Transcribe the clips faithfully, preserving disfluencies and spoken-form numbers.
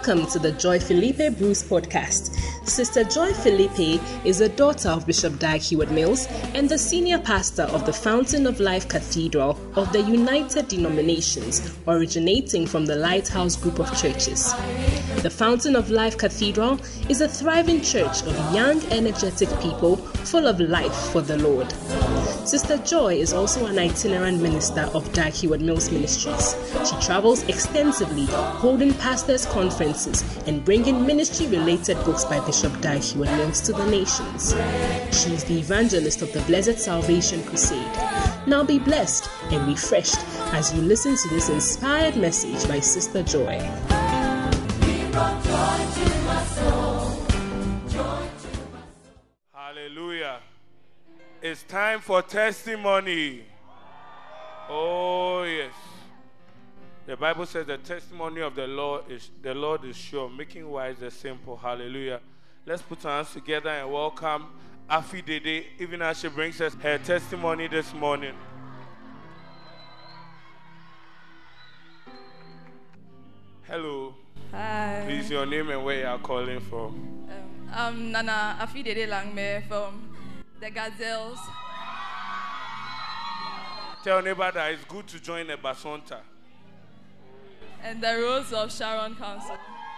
Welcome to the Joy Felipe Bruce podcast. Sister Joy Felipe is a daughter of Bishop Dag Heward-Mills and the senior pastor of the Fountain of Life Cathedral of the United Denominations, originating from the Lighthouse Group of Churches. The Fountain of Life Cathedral is a thriving church of young, energetic people full of life for the Lord. Sister Joy is also an itinerant minister of Dag Heward-Mills Ministries. She travels extensively, holding pastors' conferences and bringing ministry-related books by Bishop Dag Heward-Mills to the nations. She is the evangelist of the Blessed Salvation Crusade. Now be blessed and refreshed as you listen to this inspired message by Sister Joy. Hallelujah. It's time for testimony. Oh, yes. The Bible says the testimony of the Lord is the Lord is sure, making wise the simple. Hallelujah. Let's put our hands together and welcome Afi Dede, even as she brings us her testimony this morning. Hello. Hi. Please, your name and where you are calling from. Um, I'm Nana Afi Dede Langme from the Gazelles. Tell neighbor that it's good to join a Basonta. And the Rose of Sharon Council.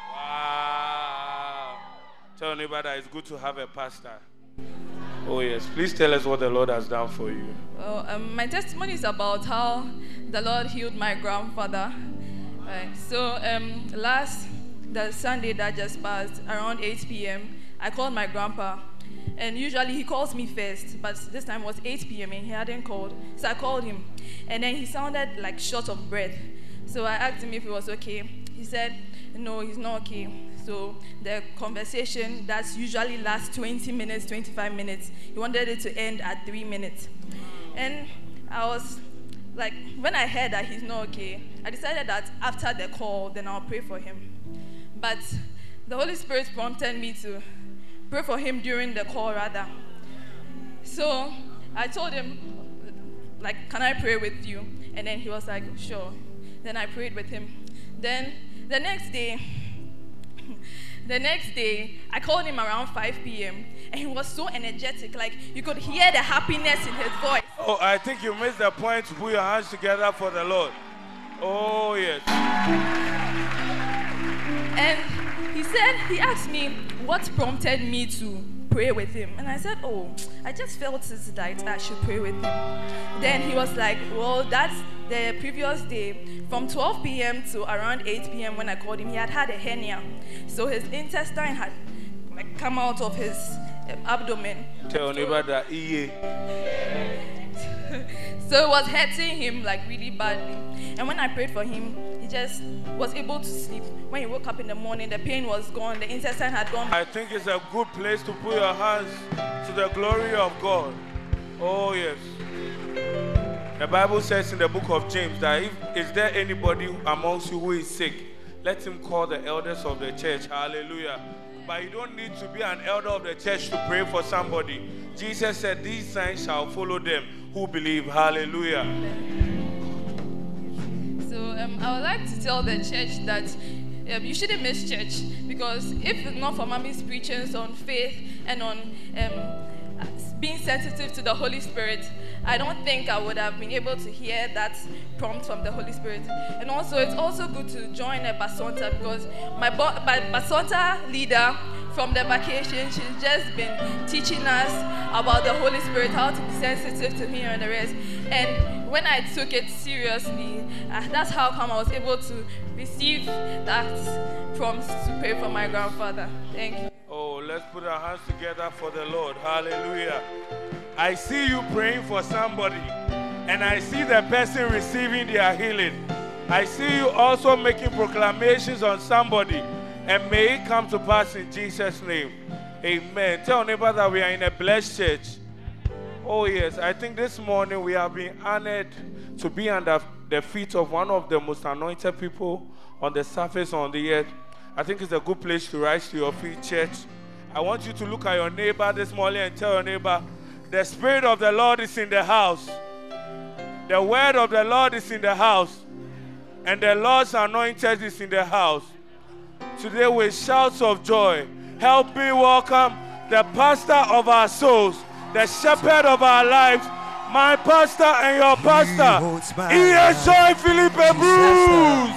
Wow. Tell neighbor that it's good to have a pastor. Oh yes. Please tell us what the Lord has done for you. Well, um, my testimony is about how the Lord healed my grandfather. Right. So um, last the Sunday that just passed, around eight p.m., I called my grandpa. And usually he calls me first, but this time it was eight p.m. and he hadn't called. So I called him. And then he sounded like short of breath. So I asked him if he was okay. He said, no, he's not okay. So the conversation that usually lasts twenty minutes, twenty-five minutes, he wanted it to end at three minutes. And I was like, when I heard that he's not okay, I decided that after the call, then I'll pray for him. But the Holy Spirit prompted me to pray for him during the call rather. So I told him, like, can I pray with you? And then he was like, sure. Then I prayed with him. Then the next day, the next day, I called him around five p.m. and he was so energetic, like you could hear the happiness in his voice. Oh, I think you missed the point to put your hands together for the Lord. Oh, yes. And he said, he asked me what prompted me to pray with him. And I said, oh, I just felt that I should pray with him. Then he was like, well, that's the previous day. From twelve p.m. to around eight p.m. when I called him, he had had a hernia. So his intestine had like come out of his um, abdomen. Tell neighbor that E So it was hurting him like really badly. And when I prayed for him, he just was able to sleep. When he woke up in the morning, the pain was gone, the intestine had gone. I think it's a good place to put your hands to the glory of God. Oh, yes. The Bible says in the book of James that if is there anybody amongst you who is sick, let him call the elders of the church. Hallelujah. But you don't need to be an elder of the church to pray for somebody. Jesus said, these signs shall follow them who believe. Hallelujah. So um, I would like to tell the church that um, you shouldn't miss church, because if it's not for Mommy's preachings on faith and on um, being sensitive to the Holy Spirit, I don't think I would have been able to hear that prompt from the Holy Spirit. And also, it's also good to join a Basonta, because my, bo- my Basonta leader from the vacation, she's just been teaching us about the Holy Spirit, how to be sensitive to Him and the rest. And when I took it seriously, uh, that's how come I was able to receive that prompt to pray for my grandfather. Thank you. Oh, let's put our hands together for the Lord. Hallelujah. I see you praying for somebody, and I see the person receiving their healing. I see you also making proclamations on somebody, and may it come to pass in Jesus' name. Amen. Tell neighbor that we are in a blessed church. Oh yes, I think this morning we have been honored to be under the feet of one of the most anointed people on the surface on the earth. I think it's a good place to rise to your feet, church. I want you to look at your neighbor this morning and tell your neighbor, the Spirit of the Lord is in the house. The word of the Lord is in the house. And the Lord's anointed is in the house. today with shouts of joy. Help me welcome the pastor of our souls, the shepherd of our lives, my pastor and your pastor. He is Joy Philippe Bruce.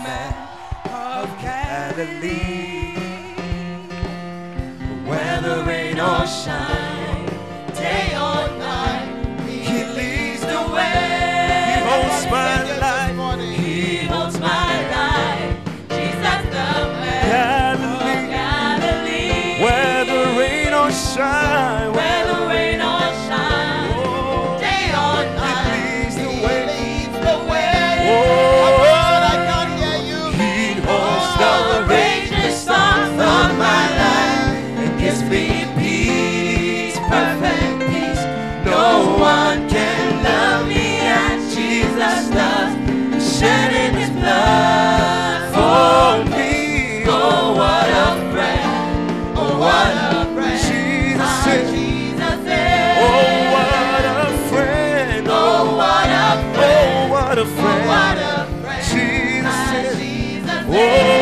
Whether rain or shine, day or night, He leads the way. He holds my life. He holds my life. Jesus the man Galilee. Of Galilee. Whether rain or shine, whether rain or shine, oh, day or night, He leads the way. He leads the way. Oh, I can't hear you. He holds the raging storms of my life. Gives me peace, perfect peace. No one can love me as Jesus does, shedding His blood for me. Oh, what a friend! Oh, what a friend! Jesus is. Jesus is. Oh, what a friend! Oh, what a friend! Oh, what a friend! Oh, what a friend! Jesus is. Oh,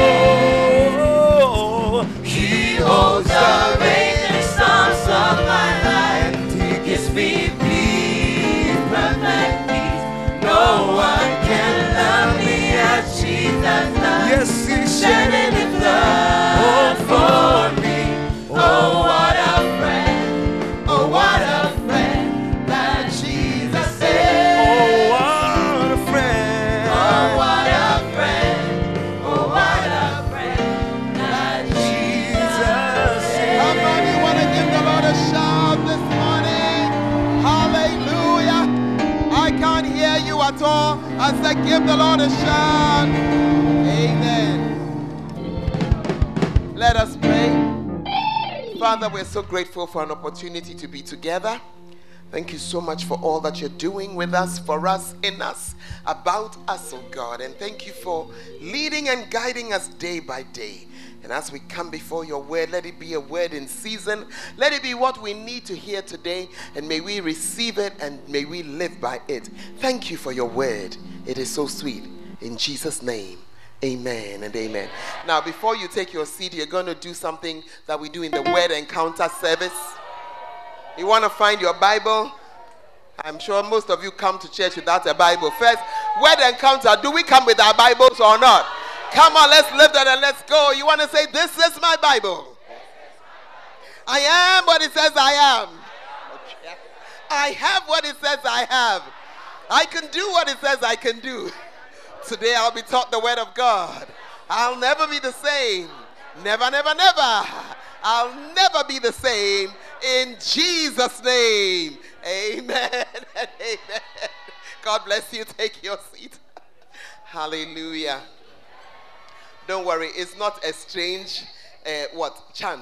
He holds the raging storms of my life. He gives me peace, perfect peace. No one can love me as Jesus does. Yes, He's shedding His blood for me. Oh, what a friend! Oh, what a friend that Jesus is. Oh, what a friend! Oh, what a friend! Oh, what a friend that Jesus is. Somebody want to give the Lord a shout this morning? Hallelujah! I can't hear you at all. I said, give the Lord a shout. Amen. Let us pray. Father, we're so grateful for an opportunity to be together. Thank you so much for all that you're doing with us, for us, in us, about us, oh God. And thank you for leading and guiding us day by day. And as we come before your word, let it be a word in season. Let it be what we need to hear today. And may we receive it and may we live by it. Thank you for your word. It is so sweet. In Jesus' name, amen and amen. Now, before you take your seat, you're going to do something that we do in the word encounter service. You want to find your Bible? I'm sure most of you come to church without a Bible. First, word encounter. Do we come with our Bibles or not? Come on, let's lift it and let's go. You want to say, this is my Bible. I am what it says I am. I have what it says I have. I can do what it says I can do. Today I'll be taught the word of God. I'll never be the same. Never, never, never. I'll never be the same. In Jesus' name. Amen and amen. God bless you. Take your seat. Hallelujah. Don't worry, it's not a strange uh, what chant.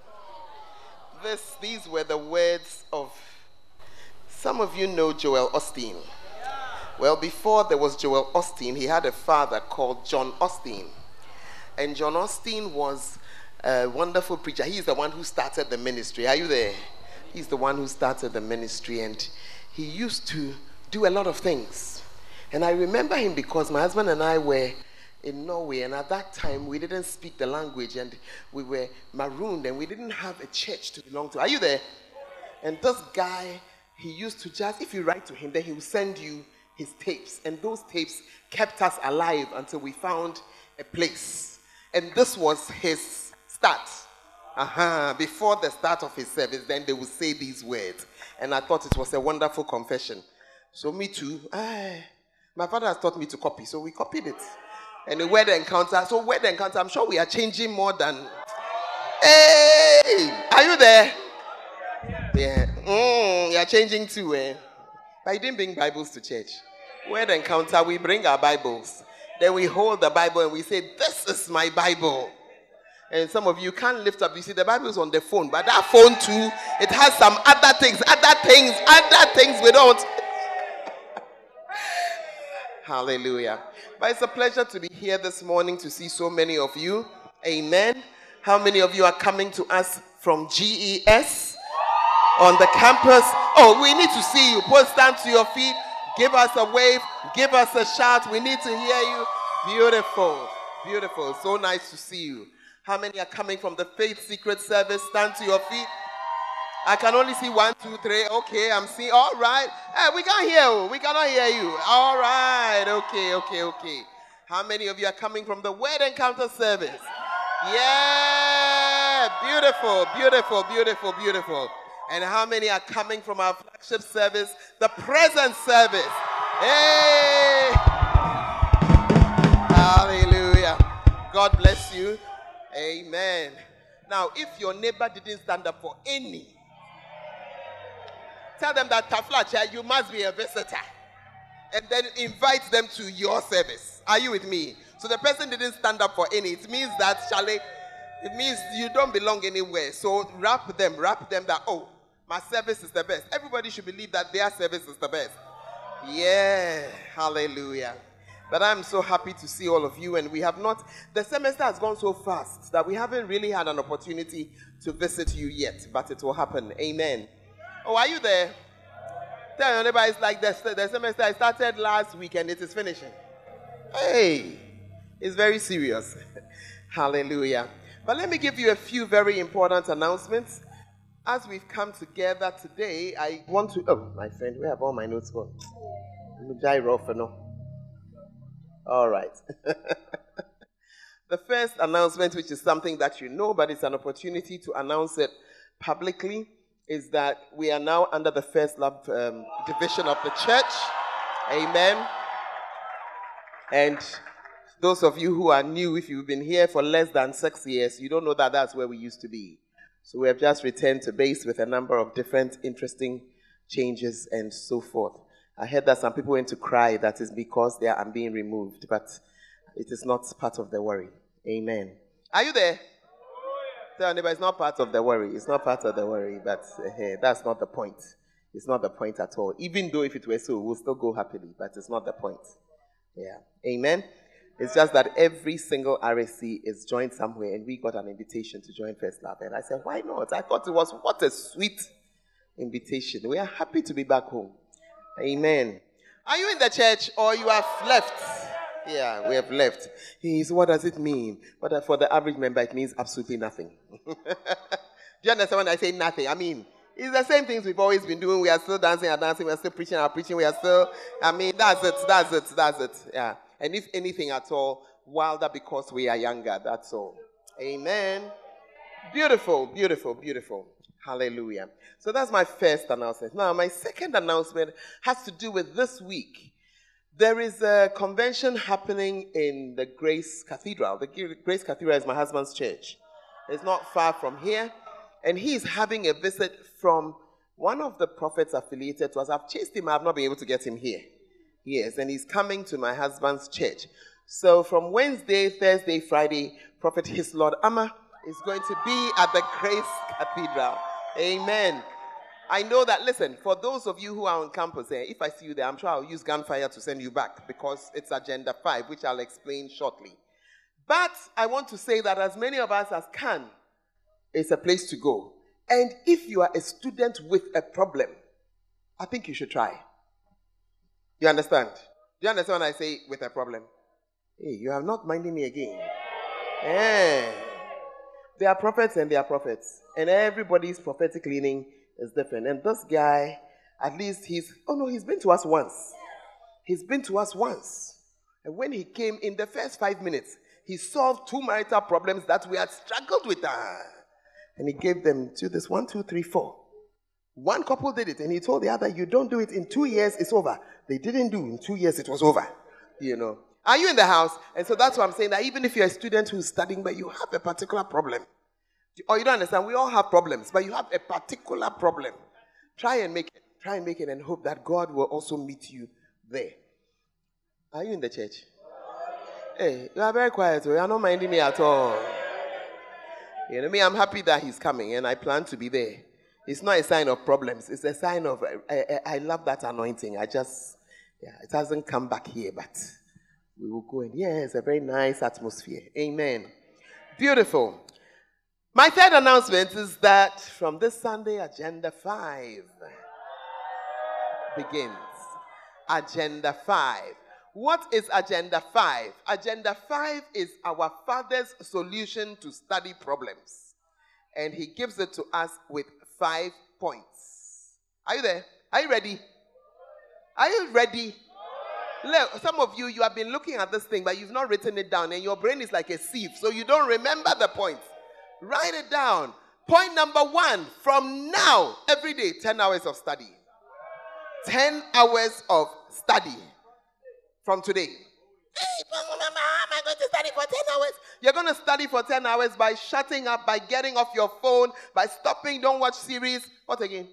This, these were the words of, some of you know Joel Osteen. Well, before there was Joel Osteen, he had a father called John Osteen. And John Osteen was a wonderful preacher. He's the one who started the ministry. Are you there? He's the one who started the ministry, and he used to do a lot of things. And I remember him because my husband and I were in Norway, and at that time we didn't speak the language, and we were marooned, and we didn't have a church to belong to. Are you there? And this guy, he used to just, if you write to him, then he will send you his tapes, and those tapes kept us alive until we found a place. And this was his start. Uh-huh. Before the start of his service, then they would say these words, and I thought it was a wonderful confession. So me too, I, my father has taught me to copy, so we copied it. And the word encounter, so word encounter, I'm sure we are changing more than, hey, are you there? Yeah, mm, you are changing too, eh? But you didn't bring Bibles to church. Word encounter, we bring our Bibles. Then we hold the Bible and we say, this is my Bible. And some of you can't lift up. You see, the Bible is on the phone, but that phone too, it has some other things, other things, other things we don't. Hallelujah. But it's a pleasure to be here this morning to see so many of you. Amen. How many of you are coming to us from G E S on the campus? Oh, we need to see you. Please stand to your feet. Give us a wave. Give us a shout. We need to hear you. Beautiful. Beautiful. So nice to see you. How many are coming from the Faith Secret Service? Stand to your feet. I can only see one, two, three. Okay, I'm seeing. All right. Hey, we can't hear you. We cannot hear you. All right. Okay, okay, okay. How many of you are coming from the Word Encounter Service? Yeah. Beautiful, beautiful, beautiful, beautiful. And how many are coming from our flagship service, the Present Service? Hey. Hallelujah. God bless you. Amen. Now, if your neighbor didn't stand up for any, tell them that Taflacha, you must be a visitor. And then invite them to your service. Are you with me? So the person didn't stand up for any. It means that, Charlie, it means you don't belong anywhere. So wrap them, wrap them that, oh, my service is the best. Everybody should believe that their service is the best. Yeah, hallelujah. But I'm so happy to see all of you, and we have not, the semester has gone so fast that we haven't really had an opportunity to visit you yet, but it will happen. Amen. Oh, are you there? Tell your neighbor, it's like the, the semester I started last week and it is finishing. Hey, it's very serious. Hallelujah. But let me give you a few very important announcements. As we've come together today, I want to, oh, my friend, where have all my notes gone? All right. The first announcement, which is something that you know, but it's an opportunity to announce it publicly, is that we are now under the First Love um, division of the church. Amen. And those of you who are new, if you've been here for less than six years, you don't know that that's where we used to be. So we have just returned to base with a number of different interesting changes and so forth. I heard that some people went to cry. That is because they are being removed, but it is not part of the worry. Amen. Are you there? Tell neighbor, it's not part of the worry. It's not part of the worry, but uh, that's not the point. It's not the point at all. Even though if it were so, we'll still go happily, but it's not the point. Yeah. Amen. It's just that every single R S C is joined somewhere, and we got an invitation to join First Love. And I said, why not? I thought it was, what a sweet invitation. We are happy to be back home. Amen. Are you in the church or you have left? Yeah, we have left. He's, what does it mean? But for the average member, it means absolutely nothing. Do you understand when I say nothing? I mean, it's the same things we've always been doing. We are still dancing and dancing. We are still preaching and preaching. We are still, I mean, that's it, that's it, that's it. Yeah. And if anything at all, wilder because we are younger. That's all. Amen. Beautiful, beautiful, beautiful. Hallelujah. So that's my first announcement. Now, my second announcement has to do with this week. There is a convention happening in the Grace Cathedral. The Grace Cathedral is my husband's church. It's not far from here. And he's having a visit from one of the prophets affiliated to us. I've chased him. I have not been able to get him here. Yes, and he's coming to my husband's church. So from Wednesday, Thursday, Friday, Prophet His Lord Amma is going to be at the Grace Cathedral. Amen. I know that, listen, for those of you who are on campus there, if I see you there, I'm sure I'll use gunfire to send you back because it's Agenda five, which I'll explain shortly. But I want to say that as many of us as can, it's a place to go. And if you are a student with a problem, I think you should try. You understand? Do you understand when I say with a problem? Hey, you are not minding me again. Hey. There are prophets and there are prophets. And everybody's prophetic leaning is different. And this guy, at least he's, oh no, he's been to us once. He's been to us once. And when he came in the first five minutes, he solved two marital problems that we had struggled with. Uh, and he gave them to this one, two, three, four. One couple did it, and he told the other, you don't do it in two years, it's over. They didn't do it in two years, it was over. You know. Are you in the house? And so that's why I'm saying that even if you're a student who's studying, but you have a particular problem, or you don't understand, we all have problems, but you have a particular problem, try and make it. Try and make it and hope that God will also meet you there. Are you in the church? Hey, you are very quiet. You are not minding me at all. You know me, I'm happy that he's coming, and I plan to be there. It's not a sign of problems. It's a sign of, I, I, I love that anointing. I just, yeah, it hasn't come back here, but we will go in. Yeah, it's a very nice atmosphere. Amen. Beautiful. My third announcement is that from this Sunday, Agenda five begins. Agenda five. What is Agenda five? Agenda five is our Father's solution to study problems. And he gives it to us with five points. Are you there? Are you ready? Are you ready? Look, some of you, you have been looking at this thing, but you've not written it down, and your brain is like a sieve, so you don't remember the points. Write it down. Point number one, from now, every day, ten hours of study. ten hours of study from today. Hey, Mama, am I going to study for ten hours? You're going to study for ten hours by shutting up, by getting off your phone, by stopping, don't watch series. What again?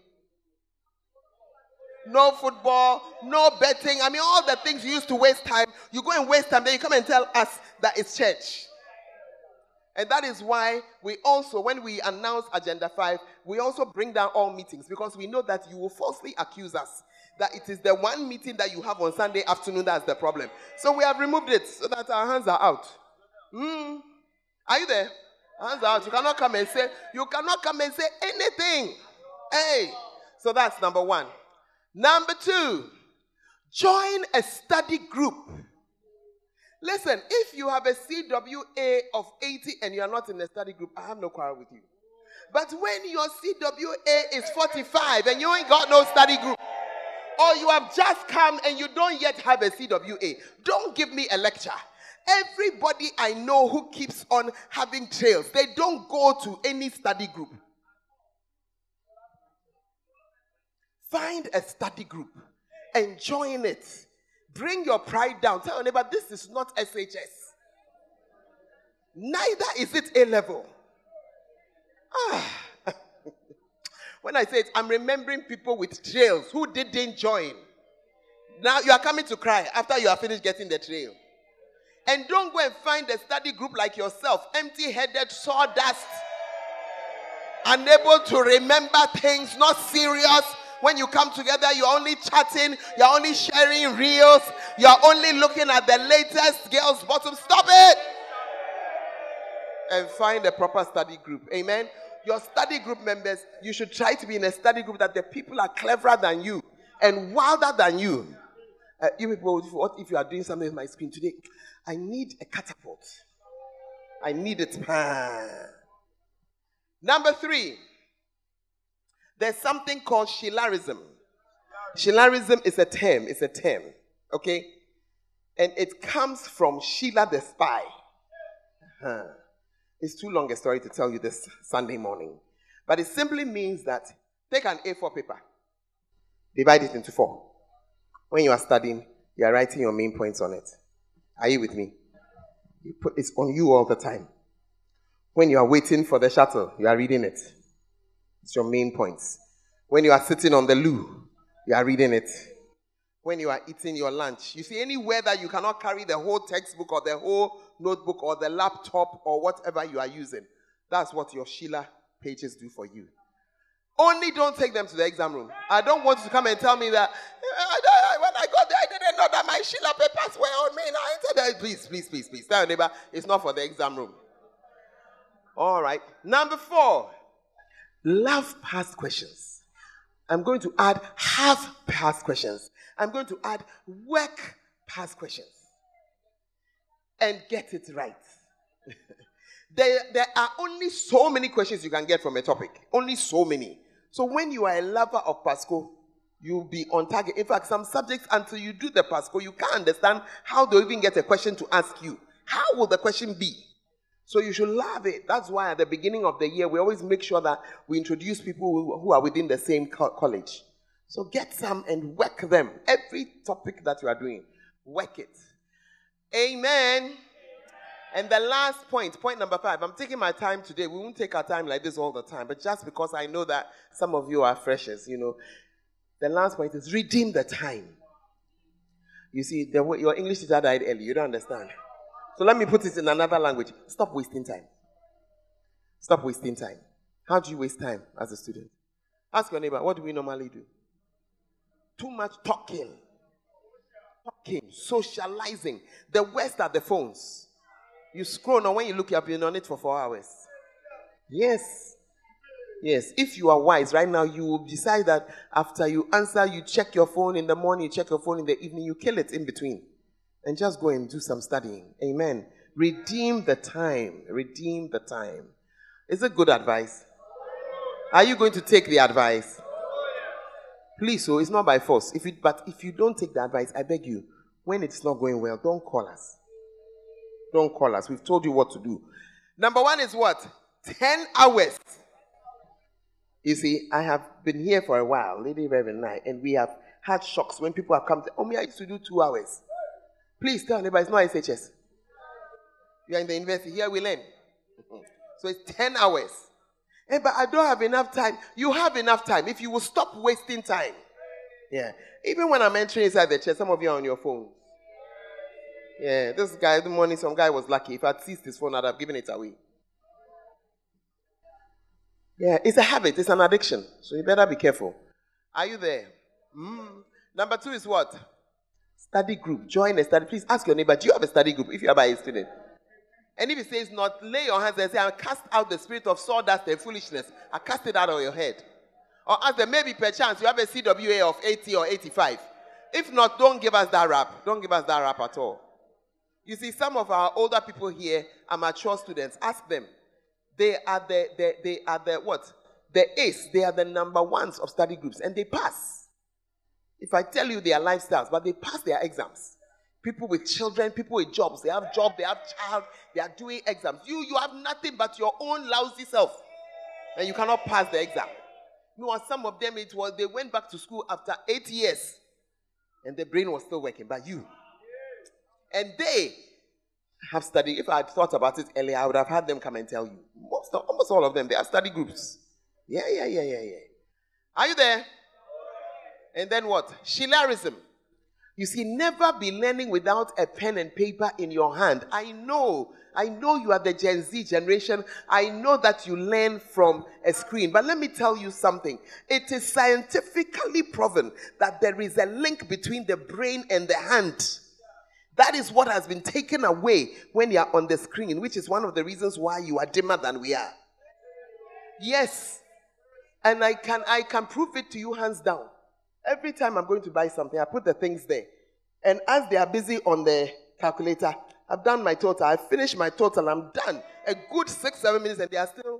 No football, no betting. I mean, all the things you used to waste time. You go and waste time, then you come and tell us that it's church. And that is why we also, when we announce Agenda five, we also bring down all meetings, because we know that you will falsely accuse us that it is the one meeting that you have on Sunday afternoon that's the problem. So we have removed it so that our hands are out. Mm. Are you there? Hands are out. You cannot come and say, you cannot come and say anything. Hey. So that's number one. Number two, join a study group. Listen, if you have a C W A of eighty and you are not in a study group, I have no quarrel with you. But when your C W A is forty-five and you ain't got no study group, or you have just come and you don't yet have a C W A, don't give me a lecture. Everybody I know who keeps on having trails, they don't go to any study group. Find a study group and join it. Bring your pride down. Tell your neighbor, this is not S H S. Neither is it A-level. Ah. When I say it, I'm remembering people with trails who didn't join. Now you are coming to cry after you are finished getting the trail. And don't go and find a study group like yourself, empty-headed sawdust, unable to remember things, not serious. When you come together, you're only chatting, you're only sharing reels, you're only looking at the latest girls' bottom. Stop it! And find a proper study group. Amen? Your study group members, you should try to be in a study group that the people are cleverer than you and wilder than you. Uh, you people, what if you are doing something with my screen today? I need a catapult. I need it. Number three. There's something called Sheilarism. Sheilarism is a term. It's a term. Okay? And it comes from Sheila the spy. Uh-huh. It's too long a story to tell you this Sunday morning. But it simply means that take an A four paper. Divide it into four. When you are studying, you are writing your main points on it. Are you with me? You put it's on you all the time. When you are waiting for the shuttle, you are reading it. It's your main points. When you are sitting on the loo, you are reading it. When you are eating your lunch, you see anywhere that you cannot carry the whole textbook or the whole notebook or the laptop or whatever you are using, that's what your Sheila pages do for you. Only don't take them to the exam room. I don't want you to come and tell me that when I got there, I didn't know that my Sheila papers were on me. I entered there. Please, please, please, please. Tell your neighbor, it's not for the exam room. All right. Number four. Love past questions. I'm going to add half past questions. I'm going to add work past questions. And get it right. there, there are only so many questions you can get from a topic. Only so many. So when you are a lover of Pasco, you'll be on target. In fact, some subjects, until you do the Pasco, you can't understand how they'll even get a question to ask you. How will the question be? So you should love it. That's why at the beginning of the year, we always make sure that we introduce people who, who are within the same co- college. So get some and work them. Every topic that you are doing, work it. Amen. And the last point, point number five. I'm taking my time today. We won't take our time like this all the time. But just because I know that some of you are freshers, you know. The last point is redeem the time. You see, the, your English teacher died early. You don't understand. So let me put it in another language. Stop wasting time. Stop wasting time. How do you waste time as a student? Ask your neighbor, what do we normally do? Too much talking. Talking, socializing. The worst are the phones. You scroll, and when you look, you have been on it for four hours. Yes. Yes. If you are wise, right now, you will decide that after you answer, you check your phone in the morning, you check your phone in the evening, you kill it in between. and just go and do some studying. Amen. Redeem the time. Redeem the time. Is it good advice? Are you going to take the advice? Please, so it's not by force. If you, but if you don't take the advice, I beg you, when it's not going well, don't call us. Don't call us. We've told you what to do. Number one is what? Ten hours. You see, I have been here for a while, Lady Reverend and I, and we have had shocks when people have come to, oh, me, I used to do two hours. Please tell anybody, it's not S H S. You are in the university. Here we learn. So it's ten hours. Hey, but I don't have enough time. You have enough time if you will stop wasting time. Yeah. Even when I'm entering inside the church, some of you are on your phone. Yeah. This guy, the morning, some guy was lucky. If I'd seized his phone, I'd have given it away. Yeah. It's a habit. It's an addiction. So you better be careful. Are you there? Mm. Number two is what? Study group. Join a study. Please ask your neighbor, do you have a study group if you are by a student? And if he says not, lay your hands and say, I cast out the spirit of sawdust and foolishness. I cast it out of your head. Or ask them, maybe perchance you have a C W A of eighty or eighty-five. If not, don't give us that rap. Don't give us that rap at all. You see, some of our older people here are mature students. Ask them. They are the, the, they are the what? The ace. They are the number ones of study groups. And they pass. If I tell you their lifestyles, but they pass their exams. People with children, people with jobs. They have job, they have child, they are doing exams. You, you have nothing but your own lousy self. And you cannot pass the exam. You know, some of them, it was, they went back to school after eight years. And the brain was still working, but you. And they have studied. If I had thought about it earlier, I would have had them come and tell you. Most, almost all of them, they have study groups. Yeah, yeah, yeah, yeah, yeah. Are you there? And then what? Shillerism. You see, never be learning without a pen and paper in your hand. I know, I know you are the Gen Z generation. I know that you learn from a screen. But let me tell you something. It is scientifically proven that there is a link between the brain and the hand. That is what has been taken away when you are on the screen, which is one of the reasons why you are dimmer than we are. Yes. And I can, I can prove it to you hands down. Every time I'm going to buy something, I put the things there. And as they are busy on the calculator, I've done my total. I've finished my total. I'm done. A good six, seven minutes, and they are still.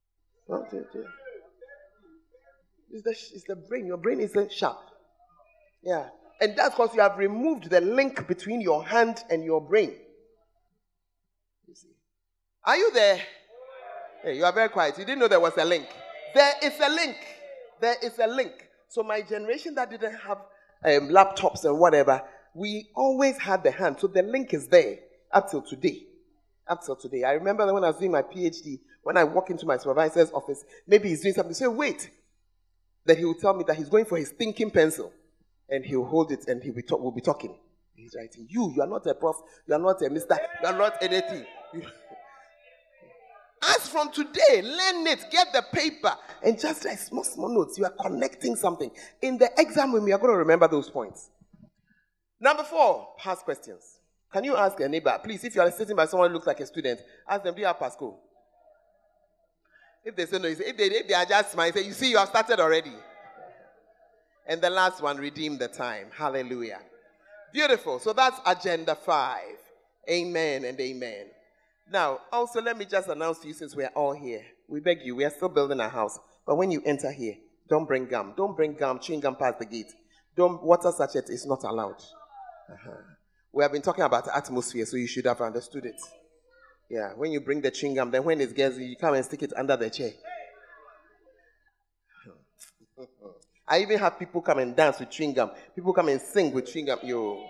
It's the, it's the brain. Your brain isn't sharp. Yeah. And that's because you have removed the link between your hand and your brain. You see. Are you there? Hey, you are very quiet. You didn't know there was a link. There is a link. There is a link. So my generation that didn't have um, laptops and whatever, we always had the hand. So the link is there up till today. Up till today. I remember that when I was doing my PhD, when I walk into my supervisor's office, maybe he's doing something. Say, wait. Then he will tell me that he's going for his thinking pencil. And he'll hold it and he will, talk, will be talking. He's writing, you, you are not a prof, you are not a mister, you are not anything. As from today, learn it, get the paper, and just like small, small notes, you are connecting something. In the exam with me, you're going to remember those points. Number four, past questions. Can you ask a neighbor, please, if you are sitting by someone who looks like a student, ask them, do you have Pasco? If they say no, you say, if they, if they are just smiling, say, you see, you have started already. And the last one, redeem the time. Hallelujah. Beautiful. So that's agenda five. Amen and amen. Now, also, let me just announce to you, since we're all here, we beg you, we are still building our house. But when you enter here, don't bring gum. Don't bring gum, chewing gum past the gate. Don't, water sachet is not allowed. Uh-huh. We have been talking about the atmosphere, so you should have understood it. Yeah, when you bring the chewing gum, then when it gets, you come and stick it under the chair. I even have people come and dance with chewing gum. People come and sing with chewing gum. Yo.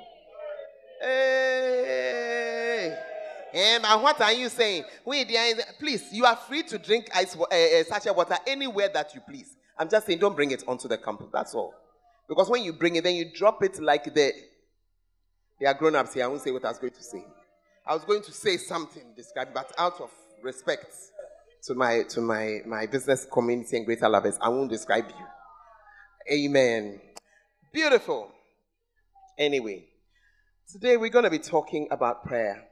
Hey. And what are you saying? Wait, please, you are free to drink ice, uh, uh, sachet water anywhere that you please. I'm just saying, don't bring it onto the campus. That's all. Because when you bring it, then you drop it like the. They are grown-ups here. I won't say what I was going to say. I was going to say something, describe, but out of respect to my to my, my business community and greater lovers, I won't describe you. Amen. Beautiful. Anyway, today we're going to be talking about prayer.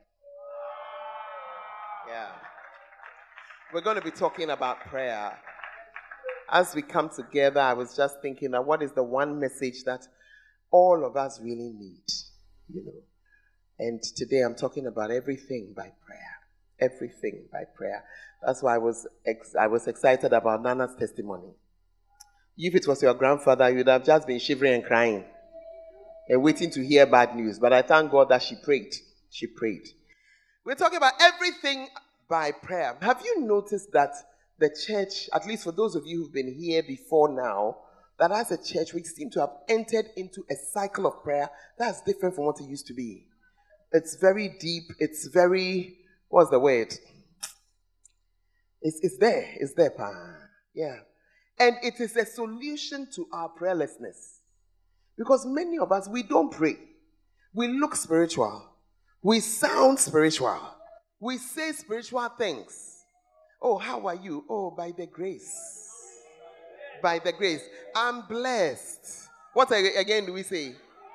Yeah. We're going to be talking about prayer. As we come together, I was just thinking that what is the one message that all of us really need? You know, And today I'm talking about everything by prayer. Everything by prayer. That's why I was ex- I was excited about Nana's testimony. If it was your grandfather, you would have just been shivering and crying and waiting to hear bad news. But I thank God that she prayed. She prayed. We're talking about everything by prayer. Have you noticed that the church, at least for those of you who've been here before now, that as a church we seem to have entered into a cycle of prayer that's different from what it used to be. It's very deep. It's very, what's the word? It's, it's there. It's there, pa. Yeah. And it is a solution to our prayerlessness. Because many of us, we don't pray. We look spiritual. We sound spiritual. We say spiritual things. Oh, how are you? Oh, by the grace. By the grace. I'm blessed. What again do we say?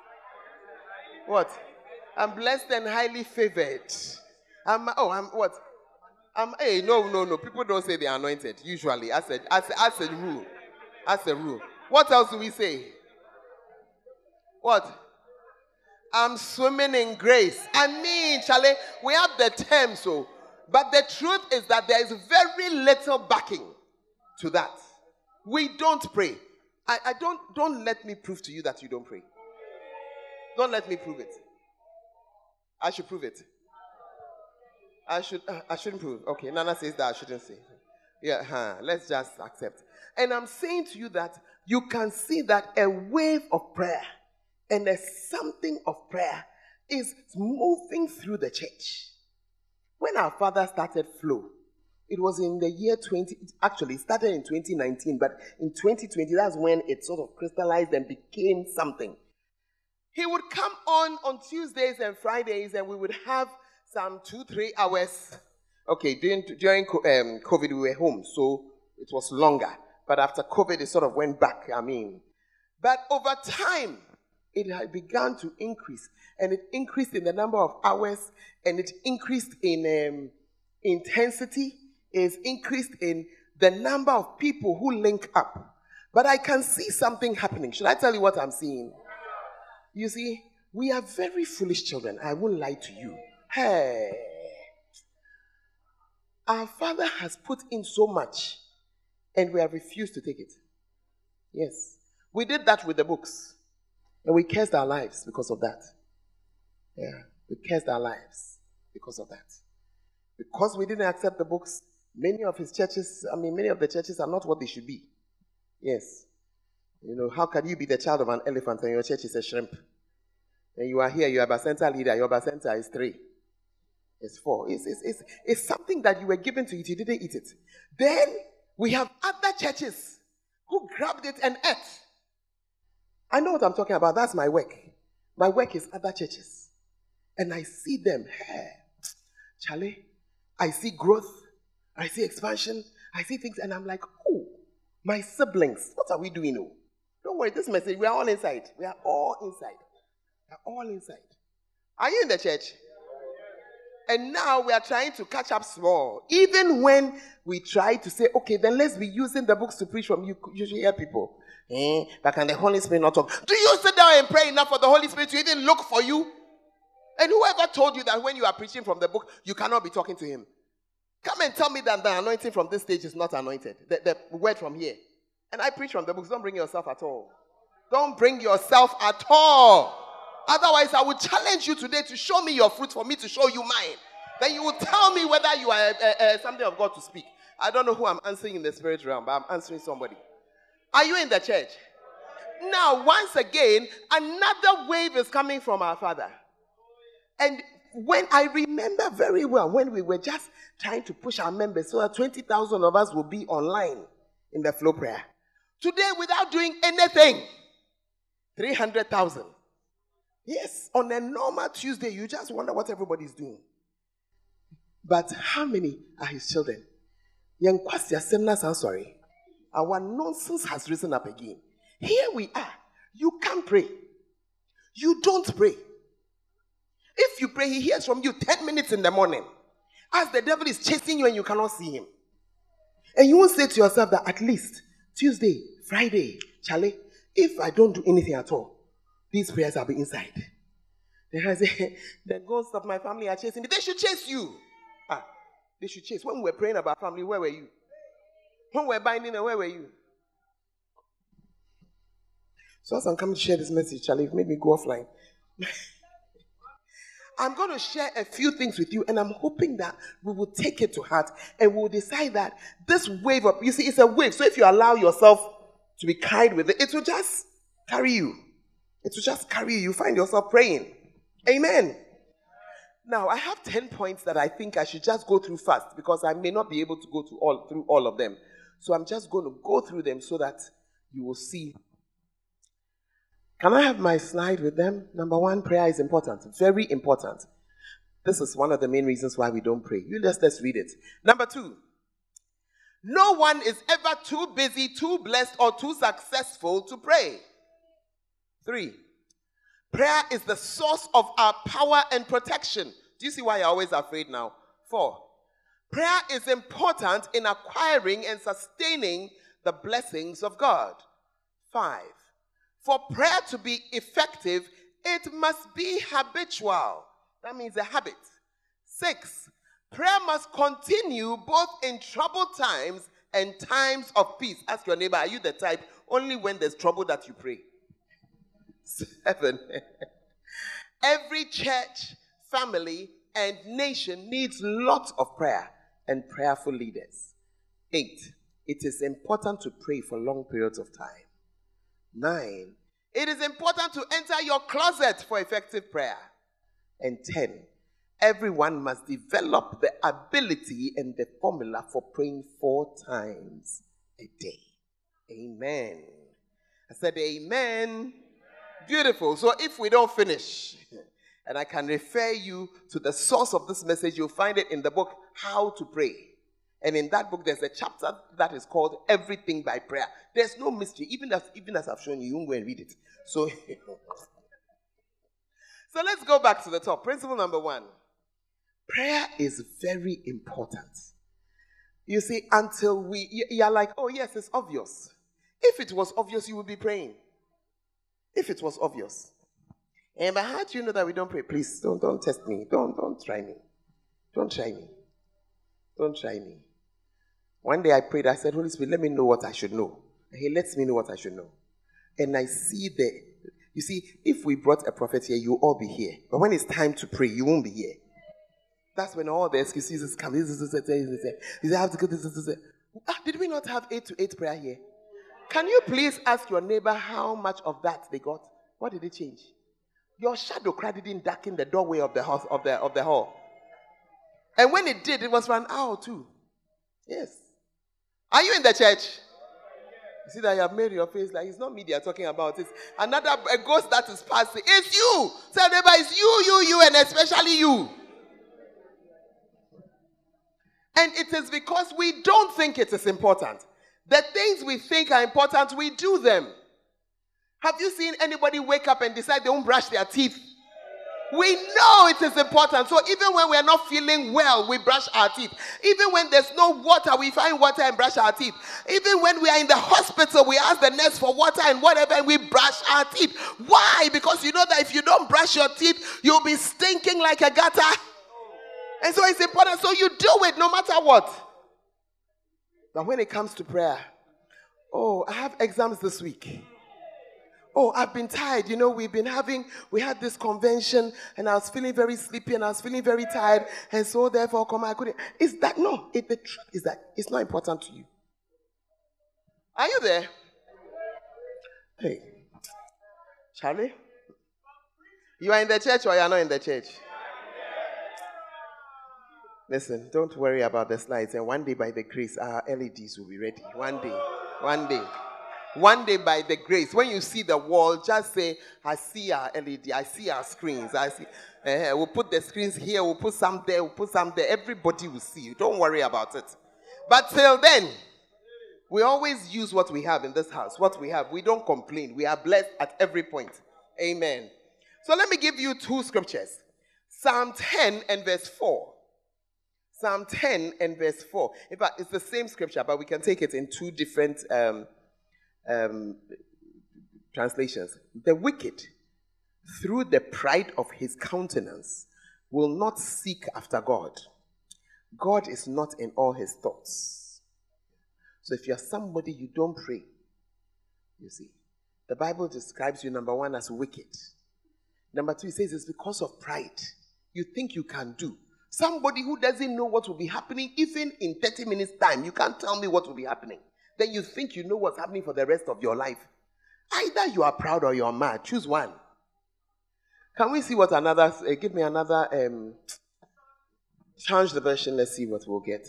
What? I'm blessed and highly favored. I'm, oh, I'm what? I'm, hey, no, no, no. People don't say they're anointed, usually, as a, as, a, as a rule. As a rule. What else do we say? What? I'm swimming in grace. I mean, Charlie, we have the term, so. But the truth is that there is very little backing to that. We don't pray. I, I don't, don't let me prove to you that you don't pray. Don't let me prove it. I should prove it. I should. Uh, I shouldn't prove. Okay, Nana says that I shouldn't say. Yeah, huh, let's just accept. And I'm saying to you that you can see that a wave of prayer and a something of prayer is moving through the church. When our father started Flow, it was in the year twenty. Actually, it started in twenty nineteen, but in twenty twenty, that's when it sort of crystallized and became something. He would come on on Tuesdays and Fridays, and we would have some two, three hours. Okay, during, during um, COVID, we were home, so it was longer. But after COVID, it sort of went back, I mean. But over time, it had begun to increase. And it increased in the number of hours, and it increased in um, intensity. It's increased in the number of people who link up. But I can see something happening. Should I tell you what I'm seeing? You see, we are very foolish children. I won't lie to you. Hey. Our Father has put in so much, and we have refused to take it. Yes. We did that with the books, and we cursed our lives because of that. Yeah. We cursed our lives because of that. Because we didn't accept the books, many of his churches, I mean, many of the churches are not what they should be. Yes. You know, how can you be the child of an elephant and your church is a shrimp? And you are here, you are a bacenta leader, your bacenta is three. It's four. It's, it's, it's, it's something that you were given to eat, you didn't eat it. Then we have other churches who grabbed it and ate. I know what I'm talking about. That's my work. My work is other churches. And I see them. Hey, Charlie, I see growth. I see expansion. I see things. And I'm like, oh, my siblings, what are we doing now? Don't worry, this message, we are all inside. We are all inside. We are all inside. Are you in the church? And now we are trying to catch up small. Even when we try to say, okay, then let's be using the books to preach from, you usually hear people. Eh, but can the Holy Spirit not talk? Do you sit down and pray enough for the Holy Spirit to even look for you? And whoever told you that when you are preaching from the book, you cannot be talking to him? Come and tell me that the anointing from this stage is not anointed. The, the word from here. And I preach from the books. Don't bring yourself at all. Don't bring yourself at all. Otherwise, I will challenge you today to show me your fruit for me to show you mine. Then you will tell me whether you are uh, uh, something of God to speak. I don't know who I'm answering in the spirit realm, but I'm answering somebody. Are you in the church? Now, once again, another wave is coming from our Father. And when I remember very well, when we were just trying to push our members so that twenty thousand of us will be online in the Flow prayer. Today, without doing anything, three hundred thousand. Yes, on a normal Tuesday, you just wonder what everybody's doing. But how many are his children? Young Kwasi Asemnas, I'm sorry. Our nonsense has risen up again. Here we are. You can't pray. You don't pray. If you pray, he hears from you ten minutes in the morning. As the devil is chasing you and you cannot see him. And you won't say to yourself that at least Tuesday, Friday, Charlie, if I don't do anything at all, these prayers will be inside. The ghosts of my family are chasing me. They should chase you. Ah, they should chase. When we were praying about family, where were you? When we were binding, where were you? So as I'm coming to share this message, Charlie, it made me go offline. I'm going to share a few things with you, and I'm hoping that we will take it to heart and we'll decide that this wave of, you see, it's a wave. So if you allow yourself to be carried with it, it will just carry you. It will just carry you. You find yourself praying. Amen. Now, I have ten points that I think I should just go through fast because I may not be able to go to all, through all of them. So I'm just going to go through them so that you will see. Can I have my slide with them? Number one, prayer is important. Very important. This is one of the main reasons why we don't pray. You let's, let's read it. Number two, no one is ever too busy, too blessed, or too successful to pray. Three, prayer is the source of our power and protection. Do you see why you're always afraid now? Four, prayer is important in acquiring and sustaining the blessings of God. Five, for prayer to be effective, it must be habitual. That means a habit. Six, prayer must continue both in troubled times and times of peace. Ask your neighbor, are you the type only when there's trouble that you pray? Seven, every church, family, and nation needs lots of prayer and prayerful leaders. Eight, it is important to pray for long periods of time. Nine, it is important to enter your closet for effective prayer. And ten, everyone must develop the ability and the formula for praying four times a day. Amen. I said amen. Beautiful. So if we don't finish, and I can refer you to the source of this message, you'll find it in the book, How to Pray. And in that book, there's a chapter that is called Everything by Prayer. There's no mystery. Even as, even as I've shown you, you won't go and read it. So, so let's go back to the top. Principle number one. Prayer is very important. You see, until we, you're like, oh yes, it's obvious. If it was obvious, you would be praying. If it was obvious. And but how do you know that we don't pray? Please, don't, don't test me. Don't, don't try me. Don't try me. Don't try me. One day I prayed, I said, Holy Spirit, let me know what I should know. And he lets me know what I should know. And I see the, you see, if we brought a prophet here, you'll all be here. But when it's time to pray, you won't be here. That's when all the excuses come. You say, I have to go this, this, this. Ah, did we not have eight to eight prayer here? Can you please ask your neighbor how much of that they got? What did it change? Your shadow crowd didn't darken the doorway of the house of the of the hall. And when it did, it was for an hour or two. Yes. Are you in the church? You see that you have made your face like it's not me they are talking about. It's another a ghost that is passing. It's you. Tell neighbor, it's you, you, you, and especially you. And it is because we don't think it is important. The things we think are important, we do them. Have you seen anybody wake up and decide they won't brush their teeth? We know it is important. So even when we are not feeling well, we brush our teeth. Even when there's no water, we find water and brush our teeth. Even when we are in the hospital, we ask the nurse for water and whatever, and we brush our teeth. Why? Because you know that if you don't brush your teeth, you'll be stinking like a gutter. And so it's important. So you do it no matter what. But when it comes to prayer, oh, I have exams this week. Oh, I've been tired. You know, we've been having, we had this convention and I was feeling very sleepy and I was feeling very tired. And so therefore, come, I couldn't. Is that, no, it, the truth is that it's not important to you. Are you there? Hey, Charlie? You are in the church or you are not in the church? Listen, don't worry about the slides. And one day by the grace, our L E Ds will be ready. One day. One day. One day by the grace. When you see the wall, just say, I see our L E D. I see our screens. I see. Uh, we'll put the screens here. We'll put some there. We'll put some there. Everybody will see you. Don't worry about it. But till then, we always use what we have in this house. What we have. We don't complain. We are blessed at every point. Amen. So let me give you two scriptures. Psalm ten and verse four. Psalm ten and verse four. In fact, it's the same scripture, but we can take it in two different um, um, translations. The wicked through the pride of his countenance, will not seek after God. God is not in all his thoughts. So if you're somebody you don't pray, you see, the Bible describes you, number one, as wicked. Number two, it says it's because of pride. You think you can do. Somebody who doesn't know what will be happening, even in thirty minutes time, you can't tell me what will be happening. Then you think you know what's happening for the rest of your life. Either you are proud or you are mad. Choose one. Can we see what another, uh, give me another, um, change the version, let's see what we'll get.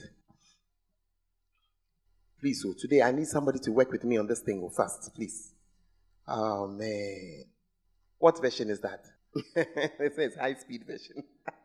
Please, so today I need somebody to work with me on this thing fast, please. Oh, man. What version is that? It says high speed version.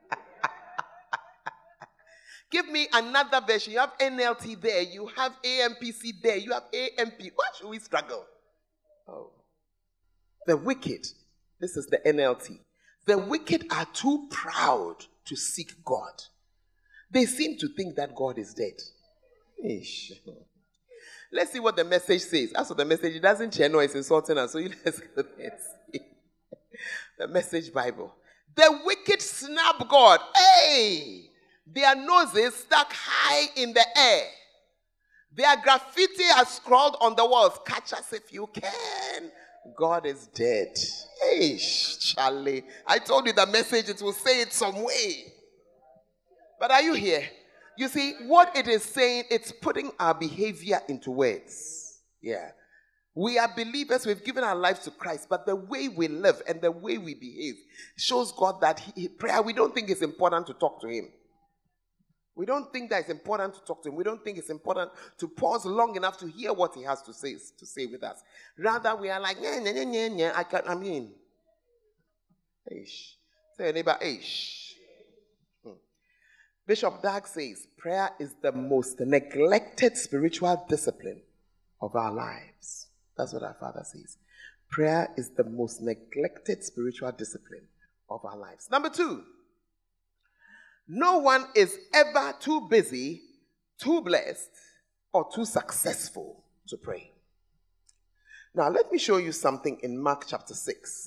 Give me another version. You have N L T there. You have A M P C there. You have A M P. Why should we struggle? Oh. The wicked. This is the N L T. The wicked are too proud to seek God. They seem to think that God is dead. Ish. Let's see what the Message says. As for the Message, it doesn't share, no, it's insulting us. So you let's go there and see. The Message Bible. The wicked snub God. Hey! Their noses stuck high in the air. Their graffiti are scrawled on the walls. Catch us if you can. God is dead. Hey, Charlie. I told you the Message, it will say it some way. But are you here? You see, what it is saying, it's putting our behavior into words. Yeah. We are believers, we've given our lives to Christ, but the way we live and the way we behave shows God that he, prayer, we don't think it's important to talk to him. We don't think that it's important to talk to him. We don't think it's important to pause long enough to hear what he has to say, to say with us. Rather, we are like, yeah, yeah, yeah, yeah, yeah, I can't, I mean. Eish. Say your neighbor, eish. Hmm. Bishop Dag says, prayer is the most neglected spiritual discipline of our lives. That's what our Father says. Prayer is the most neglected spiritual discipline of our lives. Number two, no one is ever too busy, too blessed, or too successful to pray. Now, let me show you something in Mark chapter six.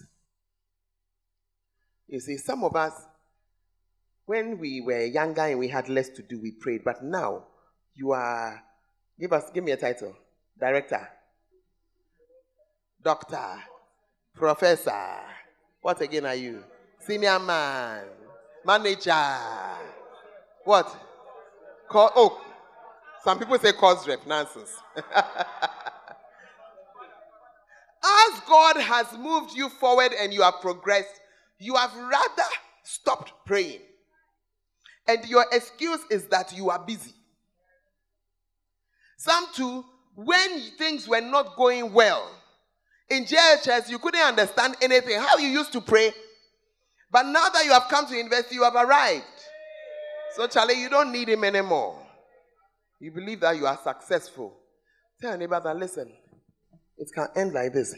You see, some of us, when we were younger and we had less to do, we prayed. But now, you are, give us, give me a title. Director. Doctor. Professor. What again are you? Senior man. Manager. What? Call, oh, some people say cause rep. Nonsense. As God has moved you forward and you have progressed, you have rather stopped praying. And your excuse is that you are busy. Some too, when things were not going well, in J H S, you couldn't understand anything. How you used to pray. But now that you have come to university, you have arrived. So, Charlie, you don't need him anymore. You believe that you are successful. Tell your neighbor that, listen, it can end like this.